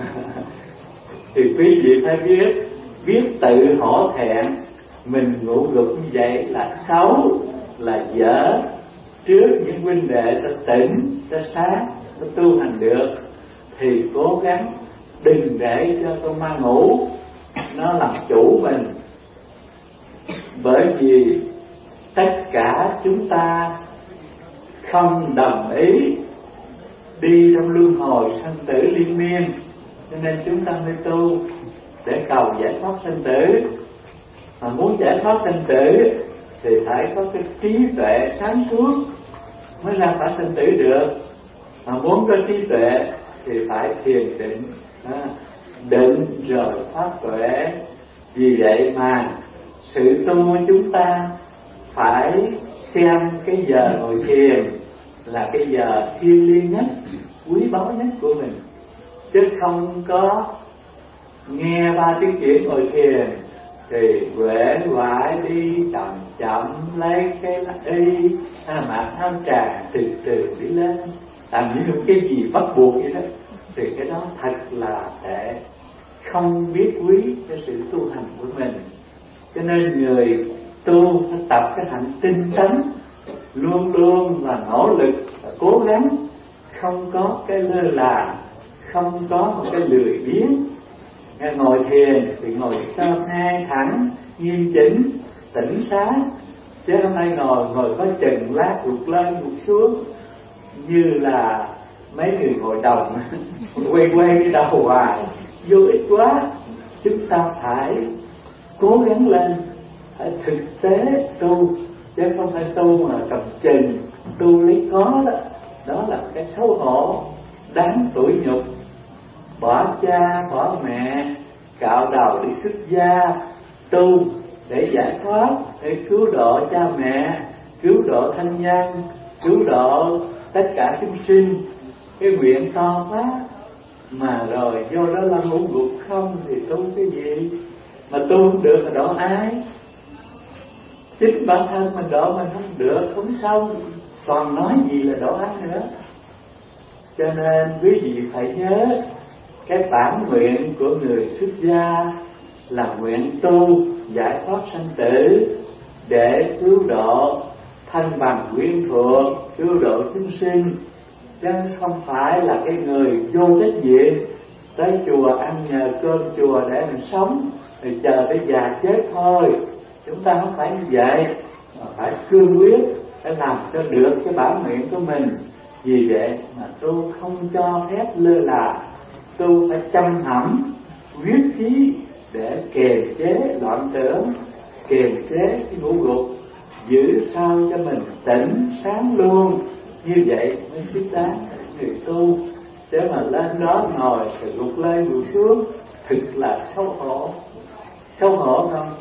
Thì quý vị phải biết tự hổ thẹn mình ngủ gục như vậy là xấu, là dở. Trước những huynh đệ ta tỉnh, ta sáng, ta tu hành được thì cố gắng đừng để cho con ma ngủ nó làm chủ mình. Bởi vì tất cả chúng ta không đồng ý đi trong luân hồi sanh tử liên miên, cho nên chúng ta mới tu để cầu giải thoát sanh tử. Mà muốn giải thoát sanh tử thì phải có cái trí tuệ sáng suốt mới ra khỏi sanh tử được. Mà muốn có trí tuệ thì phải thiền định, định rồi phát tuệ. Vì vậy mà sự tu của chúng ta phải xem cái giờ ngồi thiền là cái giờ thiêng liêng nhất, quý báu nhất của mình, chứ không có nghe ba tiếng chuyện ngồi thiền thì quể quải đi chậm chậm lấy cái y mặc áo trà từ từ đi lên, làm những cái gì bắt buộc vậy đó, thì cái đó thật là để không biết quý cái sự tu hành của mình. Cho nên người tu phải tập cái hạnh tinh tấn, luôn luôn là nỗ lực và cố gắng, không có cái lơ là, không có một cái lười biếng. Ngồi thiền thì ngồi sao hai thẳng, nghiêm chỉnh, tỉnh sáng, chứ hôm nay ngồi có chừng lát gục lên gục xuống như là mấy người ngồi đồng quay cái đầu hoài, vô ích quá. Chúng ta phải cố gắng lên, phải thực tế tu, chứ không phải tu mà cầm chừng, tu lấy có đó. Đó là cái xấu hổ, đáng tủi nhục. Bỏ cha, bỏ mẹ, cạo đầu đi xuất gia, tu để giải thoát, để cứu độ cha mẹ, cứu độ thân nhân, cứu độ tất cả chúng sinh. Cái nguyện to quá, mà rồi vô đó là ngủ gục không thì tu cái gì? Mà tu không được là độ ai? Chính bản thân mình độ mình không được, không xong, còn nói gì là độ ai nữa? Cho nên quý vị phải nhớ, cái bản nguyện của người xuất gia là nguyện tu giải thoát sanh tử, để cứu độ thân bằng quyến thuộc, cứu độ chúng sinh, chứ không phải là cái người vô trách nhiệm tới chùa ăn nhờ cơm chùa để mình sống, rồi chờ tới già chết thôi. Chúng ta không phải như vậy, mà phải cương quyết, phải làm cho được cái bản nguyện của mình. Vì vậy mà tu không cho phép lơ là, tu phải chăm hẳm quyết chí để kiềm chế loạn tưởng, kiềm chế cái ngũ gục, giữ sao cho mình tỉnh sáng luôn. Như vậy mới xứng đáng người tu. Chứ mà lên đó ngồi rồi gục lên gục xuống, thực là xấu hổ. Xấu hổ không?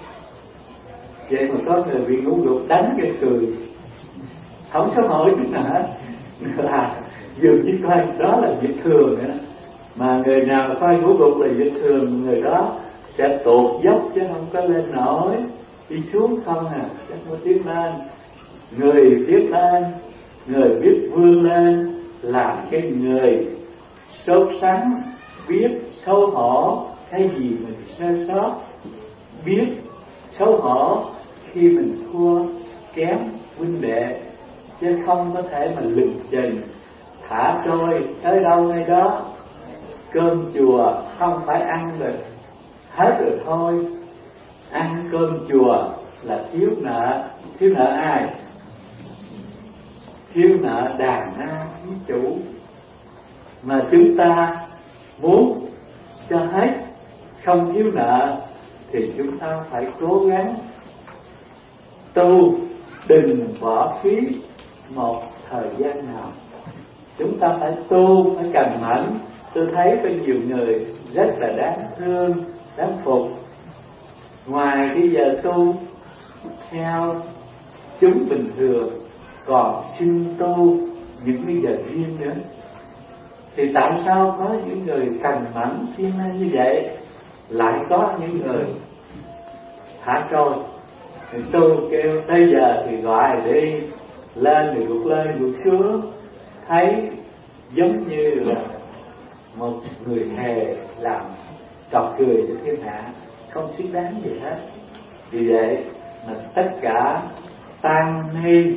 Vậy mà có người bị ngũ gục đánh cái cười, không xấu hổ chút nào hết, là dường như coi đó là việc thường nữa. Mà người nào coi ngũ gục là việc thường, người đó sẽ tụt dốc chứ không có lên nổi, đi xuống không à, chứ không có tiến lên. Người biết lên, người biết vươn lên là cái người sốt sắng, biết xấu hổ cái gì mình sơ sót, biết xấu hổ khi mình thua kém huynh đệ, chứ không có thể mà lừng chừng thả trôi tới đâu ngay đó. Cơm chùa không phải ăn được hết rồi thôi. Ăn cơm chùa là thiếu nợ. Thiếu nợ ai? Thiếu nợ đàn na thí chủ. Mà chúng ta muốn cho hết, không thiếu nợ, thì chúng ta phải cố gắng tu, đừng bỏ phí một thời gian nào. Chúng ta phải tu, phải cần mẫn. Tôi thấy có nhiều người rất là đáng thương, đáng phục. Ngoài cái giờ tu theo chúng bình thường, còn xin tu những cái giờ riêng nữa. Thì tại sao có những người cần mẫn siêng năng như vậy, lại có những người thả trôi? Thì tu kêu bây giờ thì gọi đi, lên thì gục lên gục xuống, thấy giống như là một người hề làm trò cười cho thiên hạ, không xứng đáng gì hết. Vì vậy mà tất cả tăng ni,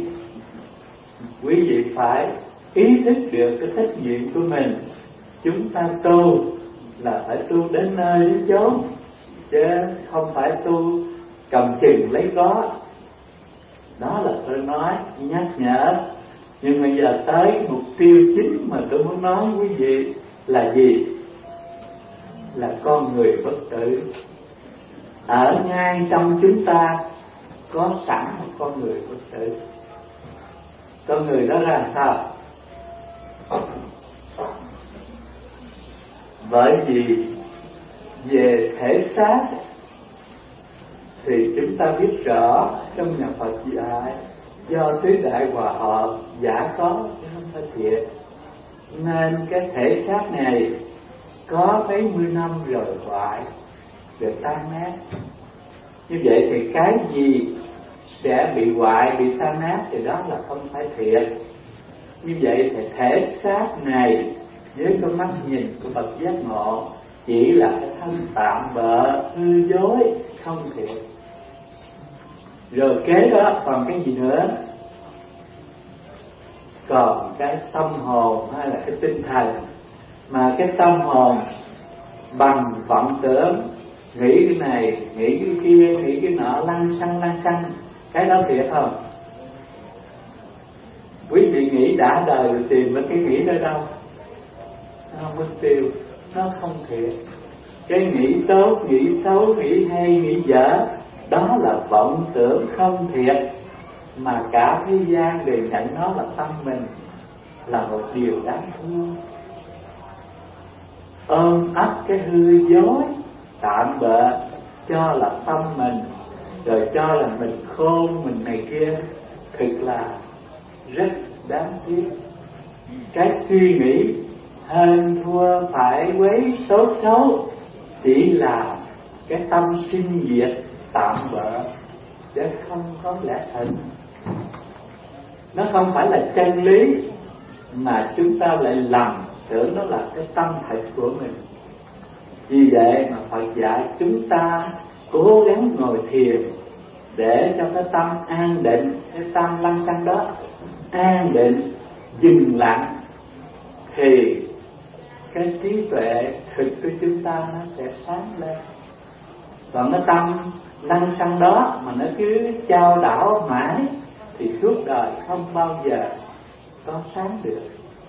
quý vị phải ý thức được cái trách nhiệm của mình. Chúng ta tu là phải tu đến nơi đến chốn, chứ không phải tu cầm chừng lấy có. Đó là tôi nói nhắc nhở. Nhưng bây giờ tới mục tiêu chính mà tôi muốn nói quý vị là gì? Là con người bất tử. Ở ngay trong chúng ta có sẵn một con người bất tử. Con người đó là sao? Bởi vì về thể xác thì chúng ta biết rõ trong nhà Phật dạy do tứ đại hòa hợp giả có chứ không phải thiệt, nên cái thể xác này có mấy mươi năm rồi hoại, rồi tan nát. Như vậy thì cái gì sẽ bị hoại, bị tan nát thì đó là không phải thiệt. Như vậy thì thể xác này với con mắt nhìn của Phật giác ngộ chỉ là cái thân tạm bợ, hư dối, không thiệt. Rồi kế đó còn cái gì nữa? Còn cái tâm hồn hay là cái tinh thần. Mà cái tâm hồn bằng vọng tưởng, nghĩ cái này, nghĩ cái kia, nghĩ cái nọ, lăng xăng. Cái đó thiệt không? Quý vị nghĩ đã đời rồi tìm mấy cái nghĩ đó đâu? Nó không mất tiêu, nó không thiệt. Cái nghĩ tốt, nghĩ xấu, nghĩ hay, nghĩ dở, đó là vọng tưởng không thiệt. Mà cả thế gian đều nhận nó là tâm mình, là một điều đáng thương. Ôm ấp cái hư dối tạm bợ cho là tâm mình, rồi cho là mình khôn, mình này kia, thực là rất đáng tiếc. Cái suy nghĩ hơn thua phải quấy tốt xấu chỉ là cái tâm sinh diệt tạm bợ, chứ không có lẽ thật. Nó không phải là chân lý, mà chúng ta lại lầm tưởng nó là cái tâm thật của mình. Vì vậy mà Phật dạy chúng ta cố gắng ngồi thiền để cho cái tâm an định, cái tâm lăng xăng đó an định, dừng lặng, thì cái trí tuệ thực của chúng ta nó sẽ sáng lên. Còn cái tâm lăng xăng đó mà nó cứ chao đảo mãi thì suốt đời không bao giờ có sáng được.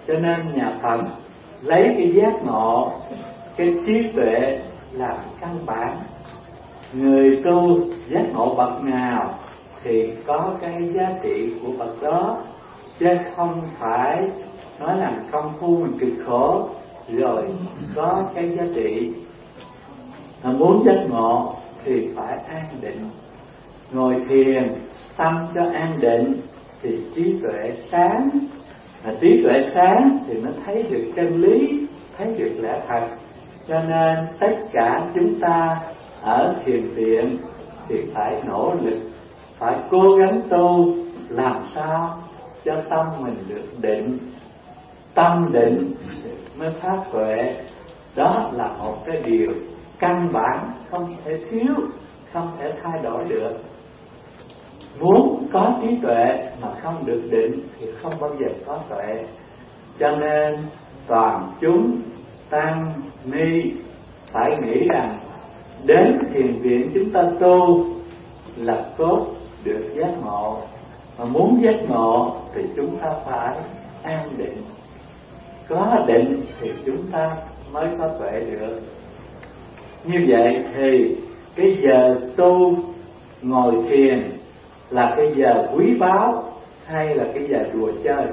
Cho nên nhà Phật lấy cái giác ngộ, cái trí tuệ làm căn bản. Người tu giác ngộ bậc nào thì có cái giá trị của bậc đó, chứ không phải nói là công phu mình cực khổ rồi có cái giá trị. Mà muốn giác ngộ thì phải an định, ngồi thiền tâm cho an định thì trí tuệ sáng. Mà trí tuệ sáng thì nó thấy được chân lý, thấy được lẽ thật. Cho nên tất cả chúng ta ở thiền viện thì phải nỗ lực, phải cố gắng tu làm sao cho tâm mình được định. Tâm định mới phát tuệ. Đó là một cái điều căn bản không thể thiếu, không thể thay đổi được. Muốn có trí tuệ mà không được định thì không bao giờ có tuệ. Cho nên toàn chúng tăng ni phải nghĩ rằng đến thiền viện chúng ta tu là cốt được giác ngộ. Mà muốn giác ngộ thì chúng ta phải an định. Có định thì chúng ta mới có tuệ được. Như vậy thì cái giờ tu ngồi thiền là cái giờ quý báu hay là cái giờ đùa chơi?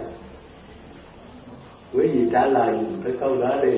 Quý vị trả lời cái câu đó đi.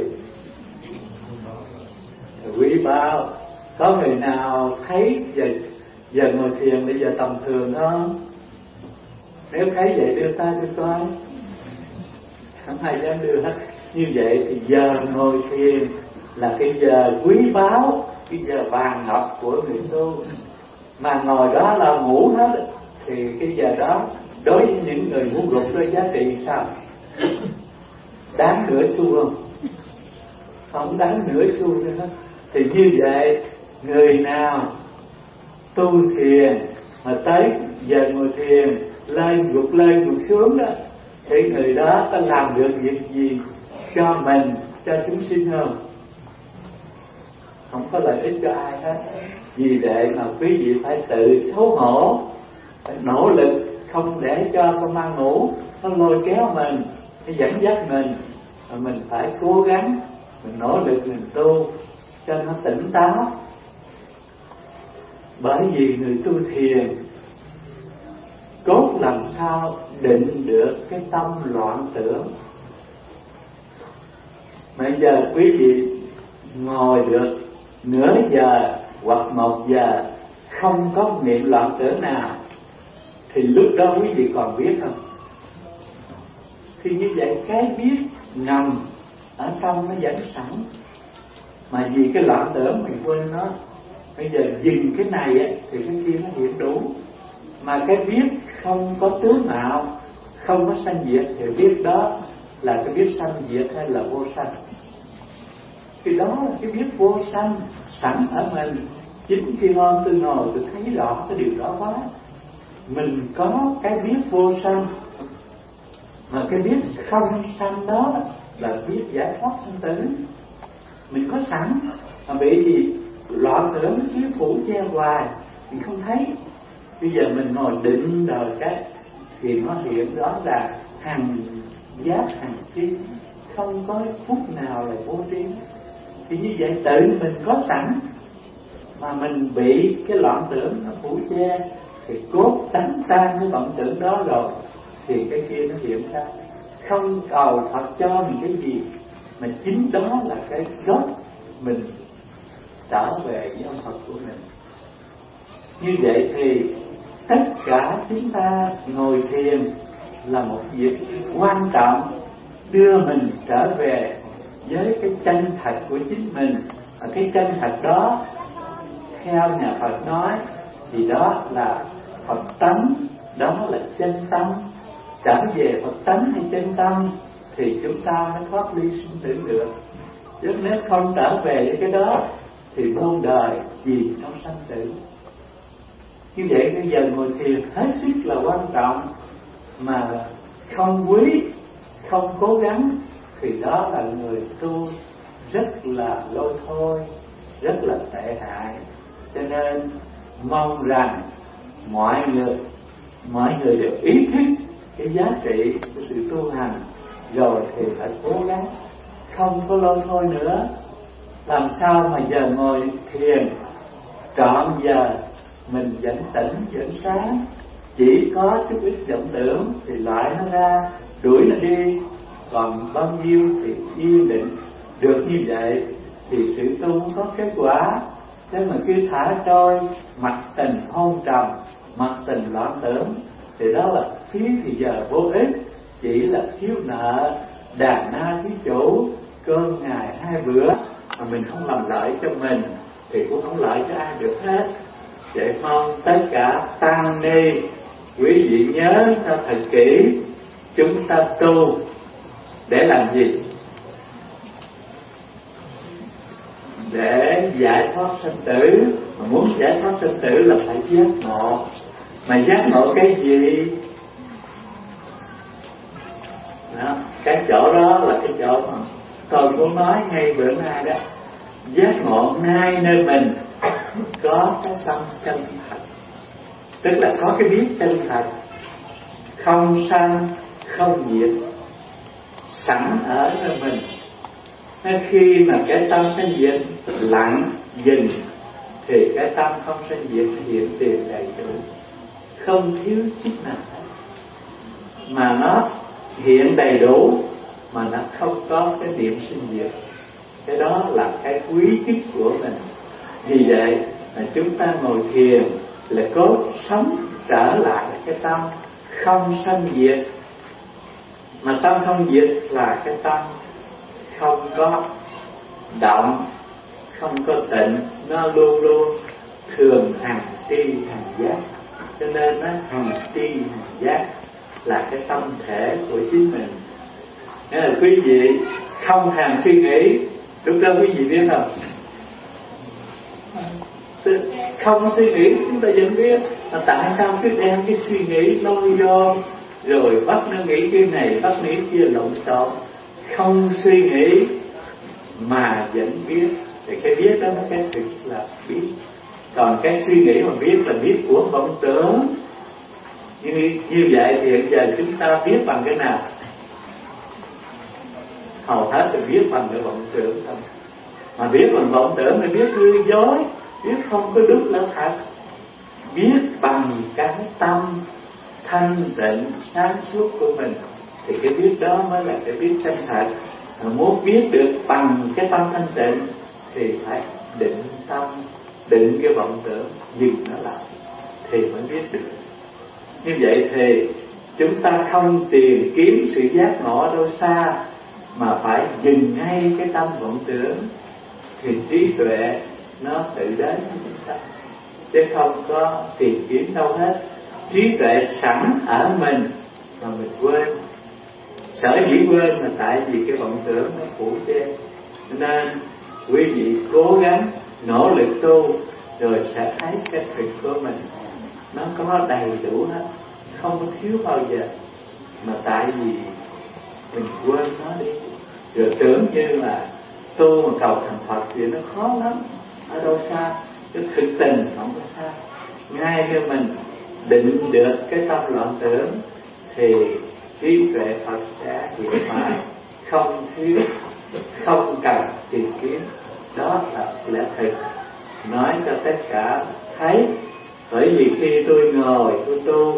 Quý báu. Có người nào thấy giờ ngồi thiền bây giờ tầm thường không? Nếu thấy vậy đưa tay cho coi. Không ai dám đưa hết. Như vậy thì giờ ngồi thiền là cái giờ quý báu, cái giờ vàng ngọc của người tu. Mà ngồi đó là ngủ hết thì cái giờ đó đối với những người ngủ gục có giá trị sao? Đáng nửa xu không? Không đáng nửa xu nữa hết. Thì như vậy người nào tu thiền mà tới giờ ngồi thiền lên gục xuống đó, thì người đó có làm được việc gì cho mình, cho chúng sinh không? Không có lợi ích cho ai hết. Vì vậy mà quý vị phải tự xấu hổ, phải nỗ lực không để cho con ma ngủ nó lôi kéo mình, nó dẫn dắt mình. Mà mình phải cố gắng, mình nỗ lực mình tu cho nó tỉnh táo. Bởi vì người tu thiền cốt làm sao định được cái tâm loạn tưởng. Bây giờ quý vị ngồi được nửa giờ hoặc 1 giờ không có niệm loạn tưởng nào thì lúc đó quý vị còn biết không? Thì như vậy cái biết ngầm ở trong nó vẫn sẵn. Mà vì cái loạn tưởng mình quên nó. Bây giờ dừng cái này á, thì cái kia nó hiện đủ. Mà cái biết không có tướng nào, không có sanh diệt thì biết đó là cái biết sanh diệt hay là vô sanh. Thì đó là cái biết vô sanh sẵn ở mình. Chính khi hôm tôi ngồi tôi thấy rõ cái điều đó quá. Mình có cái biết vô sanh. Mà cái biết không sanh đó là biết giải thoát sanh tử. Mình có sẵn. Mà bị gì loạn tưởng nó chiếu phủ che hoài mình không thấy. Bây giờ mình ngồi định rồi cái thì nó hiện đó là hằng giác hằng tri, không có phút nào là vô tri. Thì như vậy tự mình có sẵn mà mình bị cái loạn tưởng nó phủ che thì cốt đánh tan cái vọng tưởng đó rồi thì cái kia nó hiện ra. Không cầu Phật cho mình cái gì mà chính đó là cái gốc mình trở về với ông Phật của mình. Như vậy thì tất cả chúng ta ngồi thiền là một việc quan trọng đưa mình trở về với cái chân thật của chính mình. Và cái chân thật đó theo nhà Phật nói thì đó là Phật tánh, đó là chân tâm. Trở về Phật tánh hay chân tâm thì chúng ta mới thoát ly sinh tử được. Chứ nếu không trở về với cái đó thì muôn đời vì trong sanh tử. Như vậy bây giờ ngồi thiền hết sức là quan trọng. Mà không quý, không cố gắng thì đó là người tu rất là lôi thôi, rất là tệ hại. Cho nên mong rằng mọi người đều ý thức cái giá trị của sự tu hành rồi thì phải cố gắng, không có lôi thôi nữa. Làm sao mà giờ ngồi thiền trọn giờ mình vẫn tỉnh vẫn sáng, chỉ có chút ít vọng tưởng thì loại nó ra, đuổi nó đi, còn bao nhiêu thì yên định. Được như vậy thì sự tu có kết quả. Thế mà cứ thả trôi, mặc tình hôn trầm, mặc tình loạn tưởng, thì đó là phí thì giờ vô ích, chỉ là thiếu nợ đàn na thí chủ, cơm ngày 2 bữa mà mình không làm lợi cho mình thì cũng không lợi cho ai được hết. Vậy mong tất cả tăng ni quý vị nhớ cho thật kỹ, chúng ta tu để làm gì? Để giải thoát sinh tử. Mà muốn giải thoát sinh tử là phải giác ngộ. Mà giác ngộ cái gì? Đó, cái chỗ đó là cái chỗ mà tôi muốn nói ngay bữa nay đó. Giác ngộ ngay nơi mình có cái tâm chân thật, tức là có cái biết chân thật, không sanh không diệt, sẵn ở nơi mình. Nên khi mà cái tâm sanh diệt lặng dừng thì cái tâm không sanh diệt hiện tiền đầy đủ, không thiếu chút nào hết. Mà nó hiện đầy đủ mà nó không có cái điểm sinh diệt. Cái đó là cái quý nhất của mình. Vì vậy mà chúng ta ngồi thiền là cố sống trở lại cái tâm không sanh diệt. Mà tâm không diệt là cái tâm không có động, không có tịnh, nó luôn luôn thường hằng tri hằng giác. Cho nên nó hằng tri hằng giác là cái tâm thể của chính mình. Nên là quý vị không hằng suy nghĩ. Lúc đó quý vị biết không? Không suy nghĩ chúng ta vẫn biết. Mà tại sao cứ đem cái suy nghĩ lôi vô, rồi bắt nó nghĩ cái này, bắt nghĩ kia lộn xộn. Không suy nghĩ mà vẫn biết. Thì cái biết đó nó cái thực là biết. Còn cái suy nghĩ mà biết là biết của vọng tưởng. Như vậy thì hiện giờ chúng ta biết bằng cái nào? Hầu hết thì biết bằng cái vọng tưởng thôi. Mà biết bằng vọng tưởng thì biết hư dối, biết không có đúng là thật. Biết bằng cái tâm thanh tịnh sáng suốt của mình thì cái biết đó mới là cái biết chân thật. Mà muốn biết được bằng cái tâm thanh tịnh thì phải định tâm, định cái vọng tưởng, dừng nó lại thì mới biết được. Như vậy thì chúng ta không tìm kiếm sự giác ngộ ở đâu xa, mà phải dừng ngay cái tâm vọng tưởng thì trí tuệ nó tự đến với chúng ta, chứ không có tìm kiếm đâu hết. Trí tuệ sẵn ở mình mà mình quên. Sở dĩ quên là tại vì cái vọng tưởng nó phủ che. Nên quý vị cố gắng nỗ lực tu rồi sẽ thấy cái thực của mình nó có đầy đủ hết, không có thiếu bao giờ. Mà tại vì mình quên nó đi, rồi tưởng như là tu mà cầu thành Phật thì nó khó lắm, ở đâu xa. Cái thực tình không có xa. Ngay khi mình định được cái tâm loạn tưởng thì trí tuệ Phật sẽ hiện mãi, không thiếu, không cần tìm kiếm. Đó là lẽ thực, nói cho tất cả thấy. Bởi vì khi tôi ngồi tôi tu,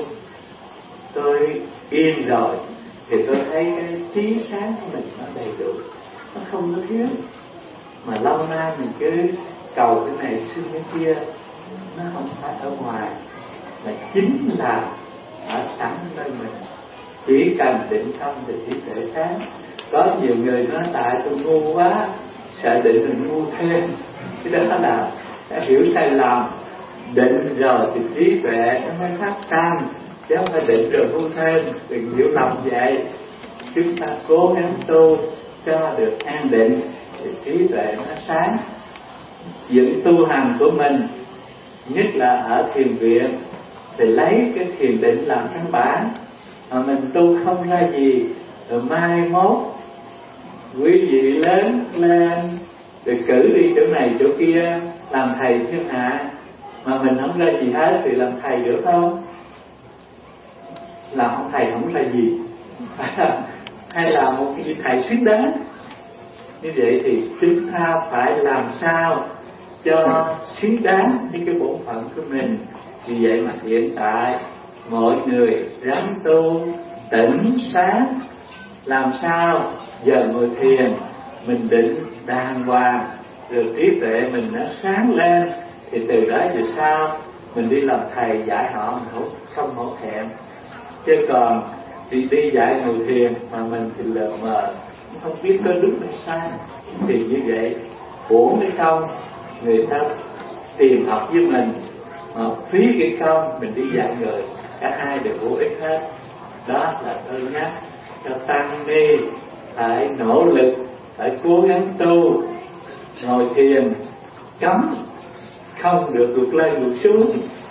tôi yên rồi thì tôi thấy cái trí sáng của mình nó đầy đủ, nó không có thiếu. Mà lâu nay mình cứ cầu cái này xin cái kia, nó không phải ở ngoài, mà chính là ở sẵn nơi mình. Chỉ cần định tâm thì trí tuệ sáng. Có nhiều người nói tại tôi ngu quá, sợ định mình ngu thêm. Cái đó là đã hiểu sai lầm. Định rồi thì trí tuệ nó mới phát tâm, chứ không phải định rồi ngu thêm. Đừng hiểu lầm vậy. Chúng ta cố gắng tu cho được an định thì trí tuệ nó sáng. Chuyện tu hành của mình, nhất là ở thiền viện, thì lấy cái thiền định làm căn bản. Mà mình tu không ra gì, rồi mai mốt quý vị lớn lên rồi cử đi chỗ này chỗ kia làm thầy thiên hạ, mà mình không ra gì hết thì làm thầy được không? Làm ông thầy không ra gì. hay là một vị thầy xứng đáng. Như vậy thì chúng ta phải làm sao cho xứng đáng với cái bổn phận của mình. Vì vậy mà hiện tại mọi người ráng tu tỉnh sáng, làm sao giờ ngồi thiền mình định đàng hoàng, rồi trí tuệ mình nó sáng lên, thì từ đó về sau mình đi làm thầy dạy họ mình không hổ thẹn. Chứ còn đi dạy ngồi thiền mà mình thì lờ mờ, không biết có đúng hay sai, thì như vậy uổng cái công người ta tìm học với mình, mà phí cái công mình đi dạy người, cả hai đều vô ích hết. Đó là tôi nhắc cho tăng ni phải nỗ lực, phải cố gắng tu. Ngồi thiền cấm không được vượt lên vượt xuống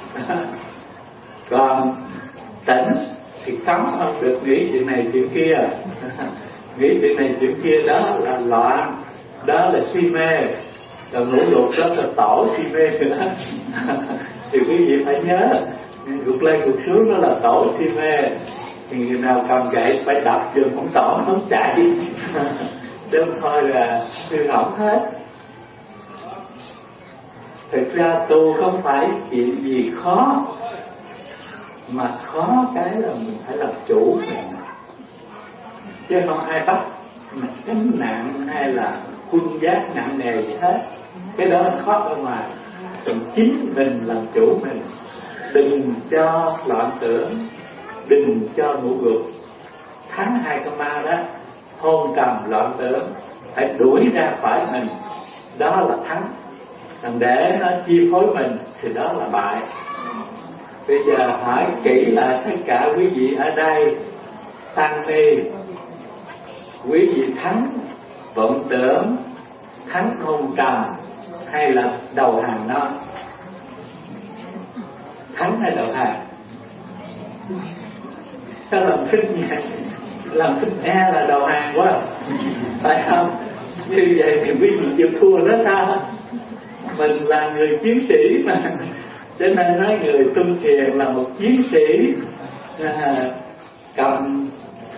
còn tỉnh thì cấm không được nghĩ chuyện này chuyện kia nghĩ chuyện này chuyện kia đó là loạn, đó là si mê. Còn ngũ lục đó là tổ si mê nữa thì quý vị phải nhớ, vượt lên vượt xuống đó là tổ si mê. Thì người nào cầm gậy phải đập vô không tổ nó không chạy đơn thôi là hư hỏng hết. Thực ra tu không phải chuyện gì khó, mà khó cái là mình phải làm chủ mình, chứ không ai bắt mình gánh nặng hay là quân giác nặng nề gì hết. Cái đó khó ở ngoài, còn chính mình làm chủ mình. Đừng cho loạn tưởng, đừng cho ngũ gục. Thắng hai con ma đó, hôn trầm loạn tưởng, phải đuổi ra khỏi mình, đó là thắng. Còn để nó chi phối mình thì đó là bại. Bây giờ hỏi kỹ là tất cả quý vị ở đây tăng ni, quý vị thắng vọng tưởng, thắng hôn trầm hay là đầu hàng nó? Thắng hay đầu hàng? Sao làm khích nhẹ, làm khích e là đầu hàng quá, phải không? Như vậy thì quý vị chịu thua đó sao? Mình là người chiến sĩ mà, cho nên nói người tu thiền là một chiến sĩ, cầm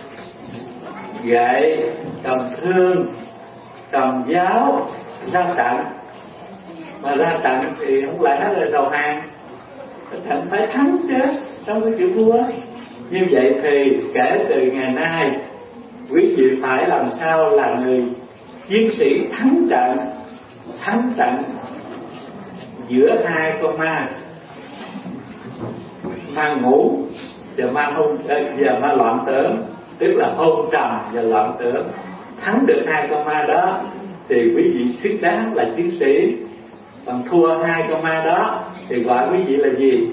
gậy, cầm thương, cầm giáo ra trận. Mà ra trận thì không lẽ là đầu hàng, trận phải thắng chứ, đâu có chịu thua. Như vậy thì kể từ ngày nay quý vị phải làm sao là người chiến sĩ thắng trận giữa hai con ma, ma ngủ và ma loạn tưởng, tức là hôn trầm và loạn tưởng. Thắng được hai con ma đó thì quý vị xứng đáng là chiến sĩ. Còn thua hai con ma đó thì gọi quý vị là gì?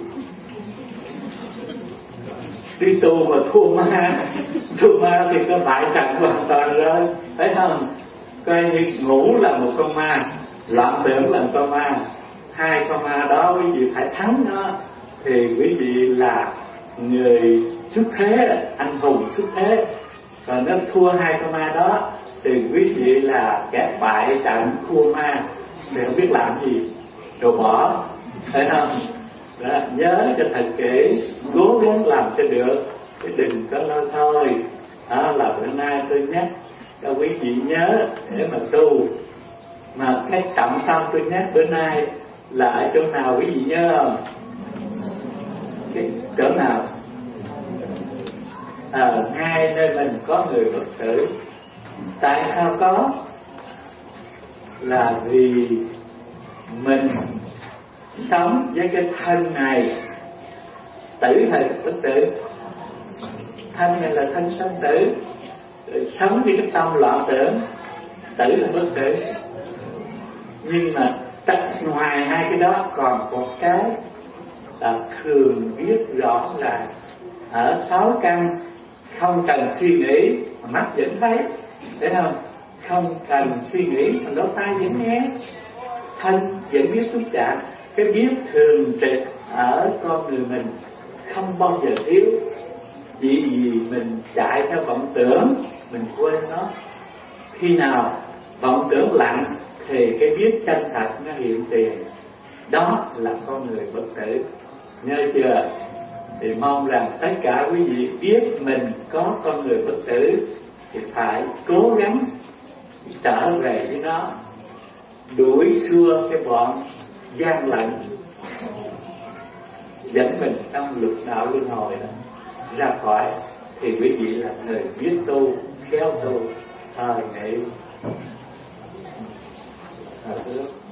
Đi tu mà thua ma thì có bại trận hoàn toàn rồi, phải không? Coi như ngủ là một con ma, loạn tưởng là một con ma. Hai con ma đó quý vị phải thắng nó thì quý vị là người xuất thế, anh hùng xuất thế. Còn nếu thua hai con ma đó thì quý vị là kẻ bại trận thua ma, thì không biết làm gì, rồi bỏ, phải không? Đó, nhớ cho thật kỹ, cố gắng làm cho được, chứ đừng có lo thôi. Đó là bữa nay tôi nhắc cho quý vị nhớ để mà tu. Mà cái trọng tâm tôi nhắc bữa nay là ở chỗ nào quý vị nhớ không? Cái chỗ nào? Ngay nơi mình có người bất tử. Tại sao có? Là vì mình sống với cái thân này, tử hay bất tử? Thân này là thân sống tử, sống với cái tâm loạn tưởng, tử là bất tử. Nhưng mà ngoài hai cái đó còn một cái là thường biết rõ ràng ở sáu căn, không cần suy nghĩ mà mắt vẫn thấy, thấy không? Không cần suy nghĩ mà lỗ tai vẫn nghe, thân vẫn biết xúc chạm. Cái biết thường trực ở con người mình không bao giờ thiếu. Chỉ vì mình chạy theo vọng tưởng, mình quên nó. Khi nào vọng tưởng lặng thì cái biết chân thật nó hiện tiền. Đó là con người bất tử. Nhớ chưa? Thì mong rằng tất cả quý vị biết mình có con người bất tử, thì phải cố gắng trở về với nó, đuổi xua cái bọn gian lận dẫn mình trong lục đạo luân hồi đó ra khỏi. Thì quý vị là người biết tu, khéo tu, thời nghĩ.